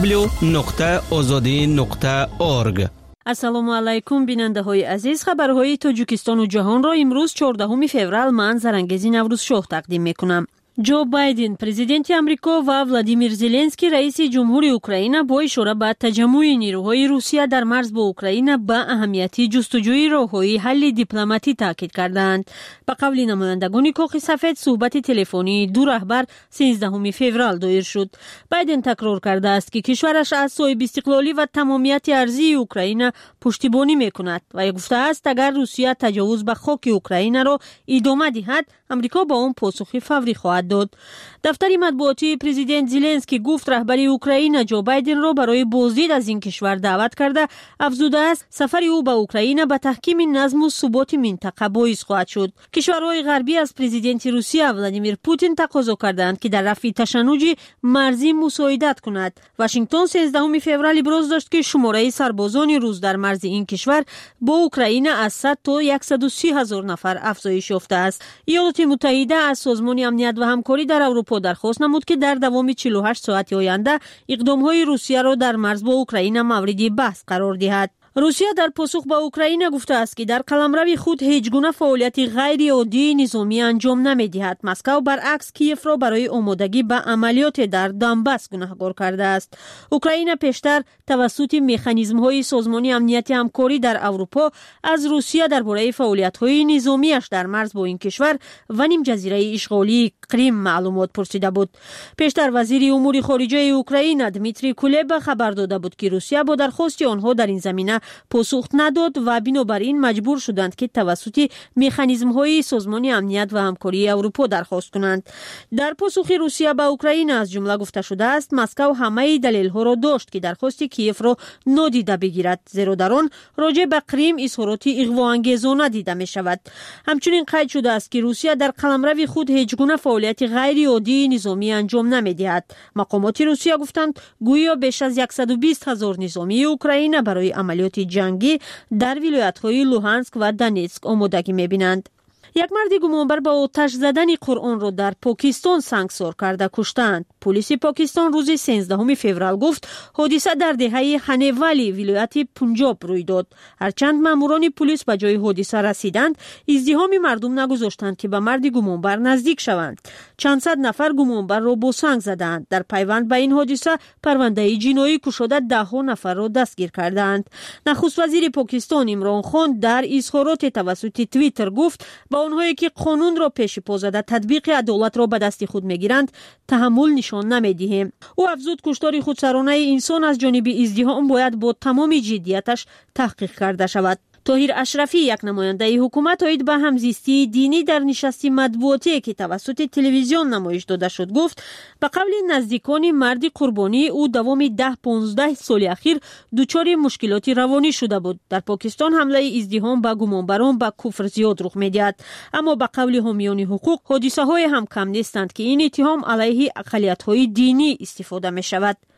www.azadi.org. السلام علیکم بیننده های عزیز. خبرهای تاجیکستان و جهان را امروز 14 فوریه من زرنگزی نوروز شاه تقدیم میکنم. جو بایدن پرزیدنت آمریکا و ولادیمیر زلنسکی رئیس جمهوری اوکراین با اشاره به تجمع نیروهای روسیه در مرز با اوکراین به اهمیت جستجوی راههای حل دیپلماتی تاکید کردند. به قول نمایندگان کاخ سفید صحبت تلفنی دو رهبر 13 فوریه دایر شد. بایدن تکرار کرده است که کشورش از صاحب استقلالی و تمامیت ارضی اوکراین پشتیبانی میکند و گفته است اگر روسیه تجاوز به خاک اوکراین را ادامه دهد امریکا با آن پاسخ فوری خواهد داد. دفتر مطبوعاتی پرزیدنت زلنسکی گفت رهبر اوکراین جو بایدن را برای بازدید از این کشور دعوت کرده افزوده است سفر او به اوکراین به تحکیم نظم و ثبات منطقه باعث خواهد شد. کشورهای غربی از پرزیدنت روسیه ولادیمیر پوتین تقاضا کردند که در رفع تشنج مرزی مساعدت کند. واشنگتن 13 فوریه ابراز داشت که شماره سربازان روس در مرز این کشور با اوکراین از 100 تا 130,000 نفر افزایش یافته است. ایالات متحده از سازمان امنیت و همکاری در اروپا درخواست نمود که در دوام 48 ساعت آینده اقدام‌های روسیه را در مرز با اوکراین مورد بحث قرار دهد. روسیه در پاسخ به اوکراین گفته است که در قلمرو خود هیچ گونه فعالیت غیر عادی نظامی انجام نمی‌دهد. مسکو برعکس کیف را برای آمادگی به عملیات در دانباس گناهکار کرده است. اوکراین پیشتر توسط مکانیزم‌های سازمان امنیت همکاری در اروپا از روسیه درباره فعالیت‌های نظامیش در مرز با این کشور و نیم جزیره اشغالی کریم معلومات پرسیده بود. پیشتر وزیر امور خارجه اوکراین دمیتری کولبا خبر داده بود که روسیه با درخواست آنها در این زمینه پاسخ نداد و بنابراین مجبور شدند که توسط مکانیزم‌های سازمان امنیت و همکاری اروپا درخواست کنند. در پاسخ روسیه به اوکراین از جمله گفته شده است مسکو همه دلایل‌ها را داشت که درخواست کیف را نادیده بگیرد، زیرا در آن راجع به کریم اظهارات اغوا‌انگیزانه دیده می‌شود. همچنین قید شده است که روسیه در قلمرو خود هیچ گونه فعالیت غیر عادی نظامی انجام نمی‌دهد. مقامات روسیه گفتند گویا بیش از 120,000 نظامی اوکراین برای عملیات جنگی در ولایت‌های لوهانسک و دونتسک آمادگی می‌بینند. یک مرد گمانبر با آتش زدن قرآن را در پاکستان سنگسار کرده کشتند. پلیس پاکستان روز 13 فوریه گفت حادثه در دهه هنیوالی ولایت پنجاب روی داد. هرچند ماموران پلیس به جای حادثه رسیدند، ازدحام مردم نگذاشتند که به مرد گمانبر نزدیک شوند. چند صد نفر گمانبر را با سنگ زدند. در پیوند به این حادثه پرونده جنایی گشوده 10 نفر را دستگیر کردند. نخست وزیر پاکستان عمران خان در اظهارات توسط توییتر گفت با آنهایی که قانون را پیش پا زده تطبیق عدالت را به دست خود میگیرند تحمل نشان نمیدهیم. او افزود کشتار خودسرانه انسان از جانب ازدحام باید با تمام جدیتش تحقیق کرده شود. طاهر اشرفی یک نماینده حکومت اید به همزیستی دینی در نشستی مطبوعاتی که توسط تلویزیون نمایش داده شد گفت به قول نزدیکان مرد قربانی او دوام 10-15 سال اخیر دچار مشکلات روانی شده بود. در پاکستان حمله ازدحام به گمانبران به کفر زیاد رخ می‌دهد، اما به قول حامیان حقوق حادثه‌های هم کم نیستند که این اتهام علیه اقلیت‌های دینی استفاده می‌شود.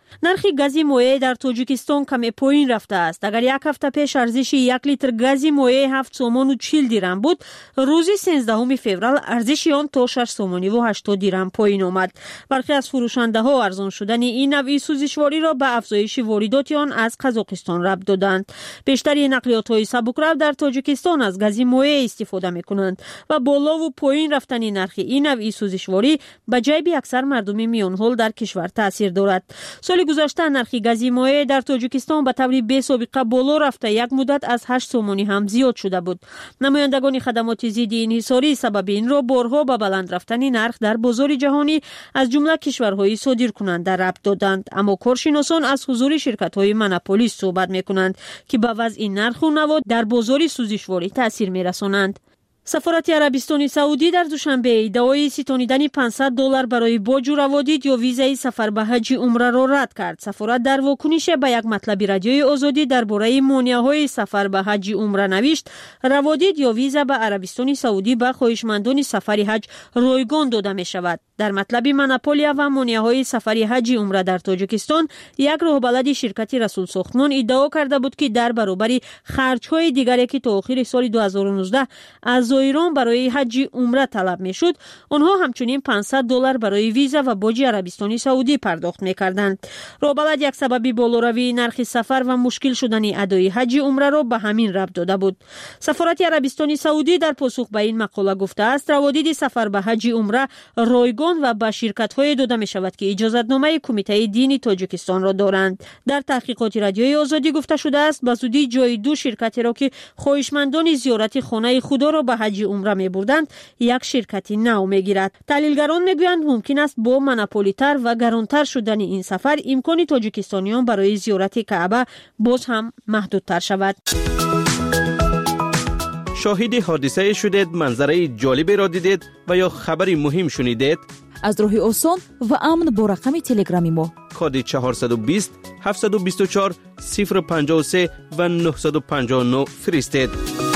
نرخ گاز مایع در تاجیکستان کم پایین رفته است. اگر یک هفته پیش ارزش 1 لیتر گاز مایع 7 سومن و 40 درم بود، روز 13 فوریه ارزش آن تا 6 سومن و 80 درم پایین آمد. برخی از فروشنده ها ارزان شدن این نوع سوزشواری را به افزایش واردات آن از قزاقستان ربط دادند. بیشتر نقلیات های سبکرو در تاجیکستان از گاز مایع استفاده می‌کنند و بالا و پایین رفتن نرخ این نوع سوزشواری به جیب اکثر مردم میان‌حال در کشور تاثیر دارد. سال گذشته نرخ گاز مایع در تاجیکستان به طور بی سابقه بالا رفته یک مدت از 8 سومنی هم زیاد شده بود. نمایندگان خدمات ضد انحصاری سبب این را بارها به بلند رفتن نرخ در بازار جهانی از جمله کشورهای صادرکننده ربط دادند. اما کارشناسان از حضور شرکت‌های مونوپولیست صحبت می‌کنند که به وضع نرخ و نوا در بازار سوزشواری تاثیر می‌رسانند. سفارت عربستان سعودی در دوشنبه ادعای ستانیدن $500 برای باج و روادید یا ویزای سفر به حج عمره را رد کرد. سفارت در واکنش به یک مطلب رادیوی آزادی درباره مانع‌های سفر به حج عمره نوشت: روادید یا ویزا به عربستان سعودی به خواهشمندان سفر حج رایگان داده می شود. در مطلب مونوپولیا و مانع‌های سفر حج عمره در تاجیکستان، یک راهبلد شرکت رسول ساختمان ادعا کرده بود که در برابر خرج‌های دیگری که تا آخر سال 2019 از ایران برای حج عمره طلب میشد، آنها همچنین $500 برای ویزا و باج عربستان سعودی پرداخت میکردند. راهبلد یک سبب بالاروی نرخ سفر و مشکل شدن ادای حج عمره را به همین ربط داده بود. سفارت عربستان سعودی در پاسخ به این مقاله گفته است روادید سفر به حج عمره رایگان و به شرکت‌های داده می شود که اجازتنامه کمیته دینی تاجیکستان را دارند. در تحقیقات رادیوی آزادی گفته شده است به زودی جای دو شرکتی را که خواهشمندان زیارت خانه خدا را به حج عمره می بردند یک شرکتی نو می گیرد. تحلیلگران می گویند ممکن است با مونوپولی‌تر و گرانتر شدن این سفر امکان تاجیکستانیان برای زیارت کعبه باز هم محدودتر شود. شاهد حادثه شدید، منظره جالبی را دیدید و یا خبری مهم شنیدید؟ از راه آسان و امن با رقم تلگرامی ما کد 420 724 053 و 959 فرستید.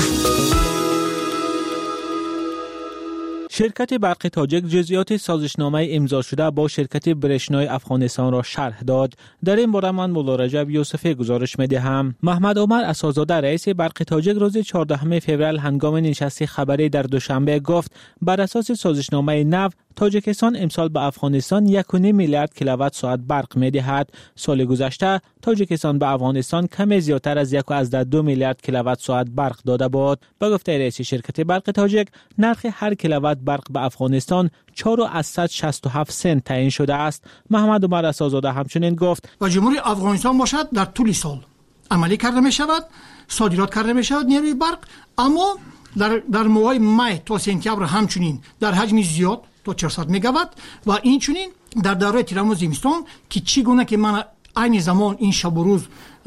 شرکت برق تاجیک جزئیات سازشنامه امضا شده با شرکت برشنای افغانستان را شرح داد. در این باره من مولا رجب یوسفی گزارش می‌دهم. محمد عمر اساس‌زاده رئیس برق تاجیک روز 14 فوریه هنگام نشست خبری در دوشنبه گفت بر اساس سازشنامه نو تاجیکستان امسال به افغانستان 1.5 میلیارد کیلووات ساعت برق می‌دهد. سال گذشته تاجیکستان به افغانستان کمی زیادتر از 1.2 میلیارد کیلووات ساعت برق داده بود. به گفته رئیس شرکت برق تاجیک نرخ هر کیلووات برق به افغانستان 4.67 سنت تعیین شده است. محمد عمر اساس‌زاده همچنین گفت و جمهوری افغانستان باشد در طول سال عملی کرده می شود، صادرات کرده می شود نیروی برق، اما در ماه می تا سپتامبر همچنین در حجم زیاد تا 400 مگاوات و این چنین در دوره تیرمو زمستان که چگونه که من عین زمان این شب و روز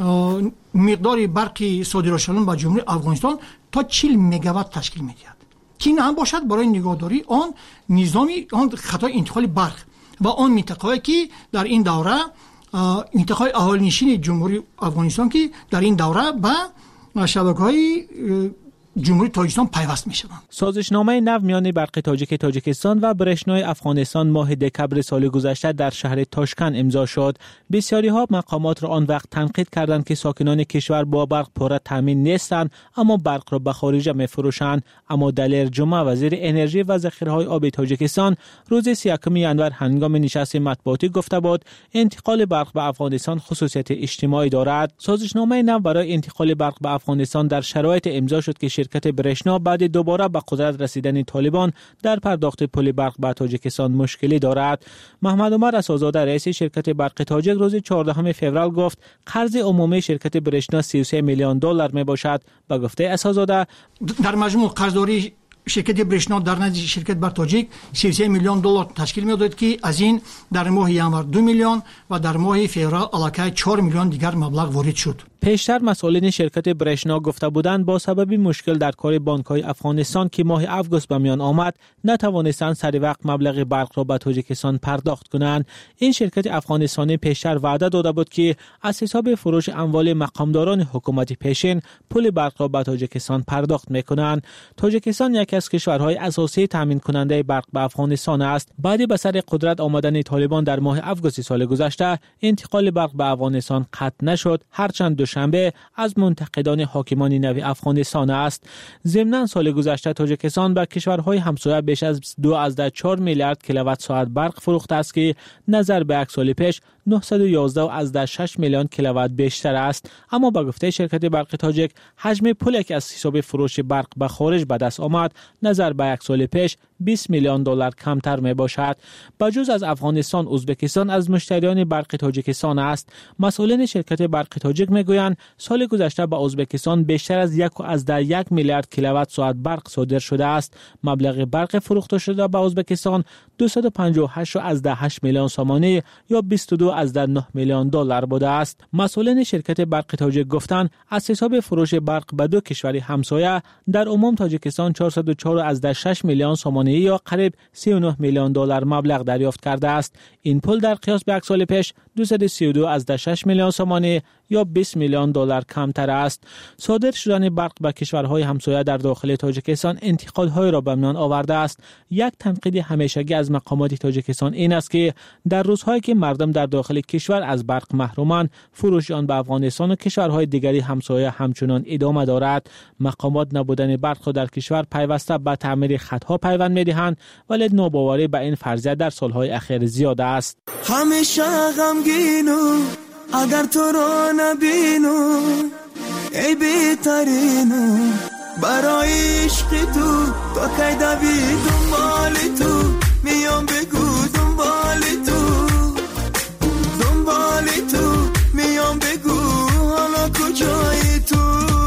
مقدار برق صادرات شدن به جمهوری افغانستان تا 40 مگاوات تشکیل می‌دهد. که نه هم باشد برای نگهداری آن نظامی آن خطای انتقال برق و آن منطقه‌ای که در این دوره منطقه اهالی‌نشین جمهوری افغانستان که در این دوره به شبکه‌های جمهوری تاجیکستان پیوست می‌شوند. سازشنامه نو میان برق تاجیکستان و برشنای افغانستان ماه دکبر سال گذشته در شهر تاشکند امضا شد. بسیاری‌ها مقامات را آن وقت تنقید کردند که ساکنان کشور با برق پوره تامین نیستند اما برق را به خارج می‌فروشند. اما دلیر جمعه وزیر انرژی و ذخیره‌های آب تاجیکستان روز 31 ژانویه هنگام نشست مطبوعاتی گفته بود انتقال برق به افغانستان خصوصیت اجتماعی دارد. سازشنامه نو برای انتقال برق به افغانستان در شرایط امضا شد که شرکت برشنا بعد دوباره به قدرت رسیدن طالبان در پرداخت پول برق به تاجیکستان مشکلی دارد. محمد عمر اساس‌زاده رئیس شرکت برق تاجیک روز 14 فوریه گفت قرض عمومی شرکت برشنا 33 میلیون دلار می باشد. به گفته اساس‌زاده در مجموع قرضداری شرکت برشنا در نزد شرکت برق تاجیک 33 میلیون دلار تشکیل می‌دهد که از این در ماه ژانویه 2 میلیون و در ماه فوریه علاقه 4 میلیون دیگر مبلغ وارد شد. پیشتر مسئولین شرکت برشنا گفته بودند با سبب مشکل در کار بانک‌های افغانستان که ماه اوگوست به میان آمد نتوانستند سر وقت مبلغ برق را به تاجیکستان پرداخت کنند. این شرکت افغانستانی پیشتر وعده داده بود که از حساب فروش اموال مقامداران حکومت پیشین پول برق را به تاجیکستان پرداخت می‌کنند. تاجیکستان یکی از کشورهای اساسی تامین کننده برق به افغانستان است. بعد به سر قدرت آمدن طالبان در ماه اوگوست سال گذشته انتقال برق به افغانستان قطع نشد، هرچند دوشنبه از منتقدان حاکمان نوی افغانستان است. ضمناً سال گذشته تاجیکستان به کشورهای همسایه بیش از 2.4 میلیارد کیلووات ساعت برق فروخته است که نظر به یک سال پیش 911.6 میلیون کیلووات بیشتر است. اما با گفته شرکت برق تاجیک حجم پولی که از حساب فروش برق به خارج به دست آمد نظر به یک سال پیش 20 میلیون دلار کمتر می باشد. بجز از افغانستان، ازبکستان از مشتریان برق تاجیکستان است. مسئولین شرکت برق تاجیک میگویند سال گذشته به ازبکستان بیشتر از 1.1 میلیارد کیلووات ساعت برق صادر شده است. مبلغ برق فروخته شده به ازبکستان 258.8 میلیون سامانه یا 22.9 میلیون دلار بوده است. مسئولین شرکت برق تاجیک گفتند از حساب فروش برق به دو کشور همسایه در عموم تاجیکستان 404.6 میلیون سامانه یا قریب 39 میلیون دلار مبلغ دریافت کرده است. این پول در قیاس به یک سال پیش 232.6 میلیون سامانه یا 20 میلیون دلار کمتر است. صادر شدن برق به کشورهای همسایه در داخل تاجیکستان انتقادهای را به میان آورده است. یک تنقید همیشگی از مقامات تاجیکستان این است که در روزهایی که مردم در داخل کشور از برق محرومند، فروش آن به افغانستان و کشورهای دیگری همسایه همچنان ادامه دارد. مقامات نبودن برق در کشور پیوسته به تعمیر خطها پیوند می‌دهند، ولی ناباوری به این فرضیه در سالهای اخیر زیاد است. همیشه غمگینم اگر تو را نبینم، ای بهترینم برای عشق تو کی دوید دنبال تو، میام بگو دنبال تو میام بگو حالا کجایی تو.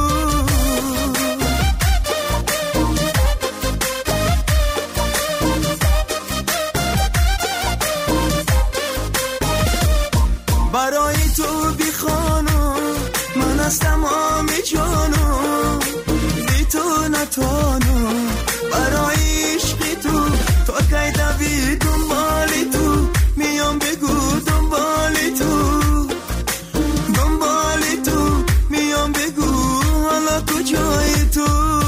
برای تو بی خانم من از تمام جانم، بی تو نتانم برای عشق تو کی دوید دنبال تو، میام بگو دنبال تو میام بگو حالا کجایی تو.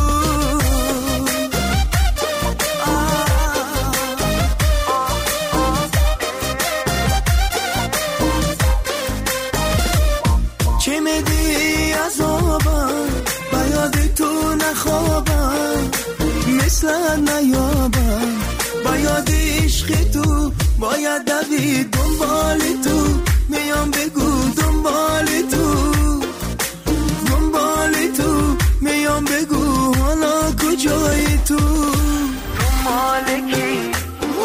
چه میدی عذابم با یاد تو نخوابم، مثل نیابم با یاد عشق تو، باید دوید دنبال تو، میام بگو دنبال تو میام بگو حالا کجایی تو. مالکی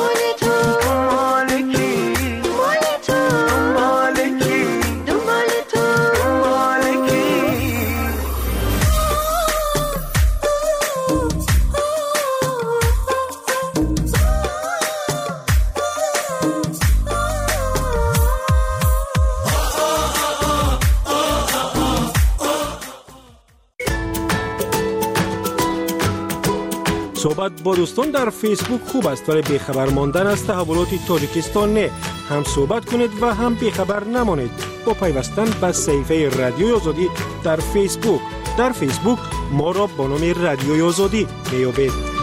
صحبت با دوستان در فیسبوک خوب است، ولی بیخبر ماندن از تحولات تاجیکستان نه. هم صحبت کنید و هم بیخبر نمانید با پیوستن به صفحه رادیوی آزادی در فیسبوک. در فیسبوک ما را با نام رادیوی آزادی میابید.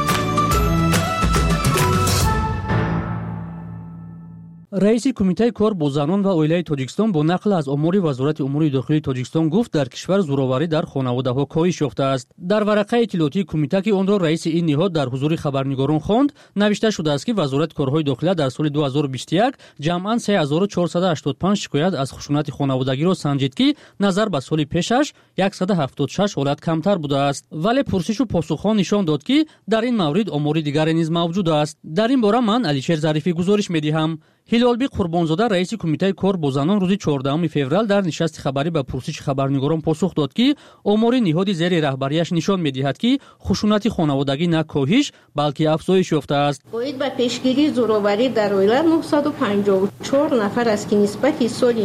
رئیس کمیته کار با زنان و اویلای تاجیکستان با نقل از امور وزارت امور داخلی تاجیکستان گفت در کشور زورآوری در خانواده‌ها کاهش یافته است. در ورقه اطلاعاتی کمیته که آن را رئیس این نهاد در حضور خبرنگاران خواند، نوشته شده است که وزارت کارهای داخلی در سال 2021 جمعاً 3485 شکایت از خشونت خانوادگی را سنجید که نظر به سال پیشش 176 حالت کمتر بوده است. ولی پرسش و پاسخ‌ها نشان داد که در این مورد امور دیگری نیز موجود است. در این باره من علیشیر ظریفی گزارش می‌دهم. هلالبی قربانزاده رئیس کمیته کار با زنان روز 14 فوریه در نشست خبری به پرسش خبرنگاران پاسخ داد که امور نهاد زیر رهبریش نشان می‌دهد که خشونت خانوادگی نه کاهش بلکه افزایش یافته است. باید به پیشگیری زورآوری در اویلا 954 نفر است که نسبت سال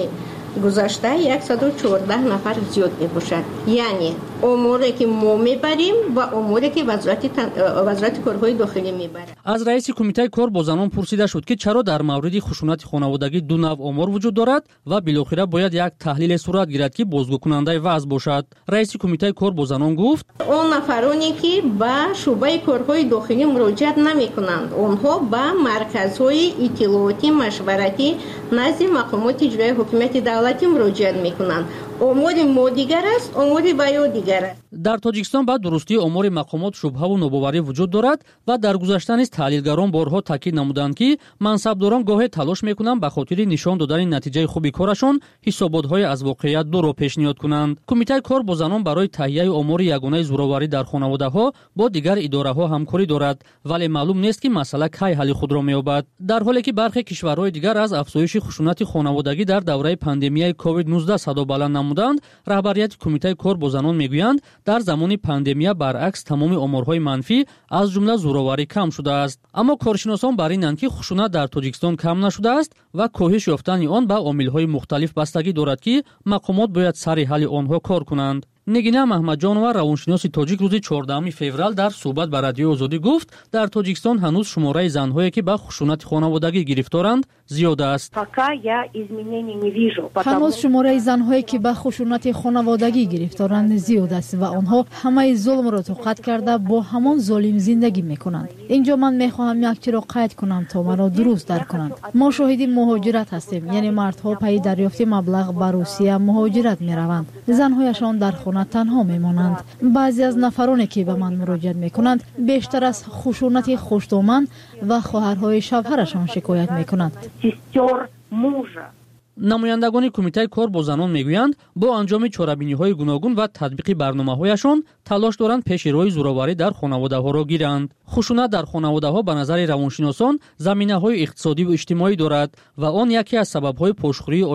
گذشته 114 نفر زیاد میباشد. یعنی اموری که ما میبریم و اموری که وزارت کارهای داخلی میبره. از رئیس کمیته کار با زنان پرسیده شد که چرا در مورد خشونت خانوادگی دو نوع امور وجود دارد و بالاخره باید یک تحلیل صورت گیرد که بازگو کننده وضع باشد. رئیس کمیته کار با زنان گفت اون نفرانی که به شعبه کارهای داخلی مراجعت نمیکنند آنها به مرکزهای اطلاعاتی مشورتی نزد مقامات اجرایی حکومت دولتی مراجعت میکنند. امور ما دیگر است، امور بیا دیگر است. در تاجیکستان بعد درستی امور مقامات شبهه و نوباوری وجود دارد و در گذشته نیز تحلیلگران بارها تاکید نمودند که منصبداران گاهی تلاش میکنند به خاطر نشان دادن نتیجه خوبی کارشان حسابات‌های از واقعیت دور را پیشنهاد کنند. کمیته کار با زنان برای تهیه امور یگانه زورآوری در خانواده‌ها با دیگر اداره‌ها همکاری دارد، ولی معلوم نیست که مسئله کی حل خود را می‌یابد. در حالی که برخی کشورهای دیگر از افزایش خشونت خانوادگی در دوره پاندمی کووید 19 صدا بلند نمودند، رهبریت کمیته کار با زنان میگویند در زمان پاندمی برعکس تمام امورهای منفی از جمله زورآوری کم شده است. اما کارشناسان بر اینند که خشونت در تاجیکستان کم نشده است و کاهش یافتن آن به عامل‌های مختلف بستگی دارد که مقامات باید سر حل آنها کار کنند. نگینه محمدجانова روانشناس تاجیک روز 14 فеврал در صحبت با رادیو آزادی گفت در تاجیکستان هنوز شماره زن‌هایی که به خشونت خانوادگی گرفتارند زیاد است. هنوز شماره زن‌هایی که به خشونت خانوادگی گرفتارند زیاد است و آنها همه ظلم را توقیف کرده با همان ظالم زندگی می‌کنند. اینجا من می‌خواهم یک چیز را قید کنم تا مرا درست درک کنند. ما شاهد مهاجرت هستیم، یعنی مردها پای دریافت مبلغ به روسیه مهاجرت می‌روند. زن‌هایشان در خانه تنها میمانند. بعضی از نفرانی که به من مراجعه میکنند بیشتر از خشونت خوش‌دامن و خواهرهای شوهرشان شکایت میکنند. نمایندگان کمیته کار با زنان میگویند با انجام چاره‌بینی‌های گوناگون و تطبیق برنامه‌هایشان تلاش دارند پیش روی زورآوری در خانواده‌ها را گیرند. خشونت در خانواده‌ها به نظر روانشناسان زمینه‌های اقتصادی و اجتماعی دارد و آن یکی از سبب‌های پرشخوری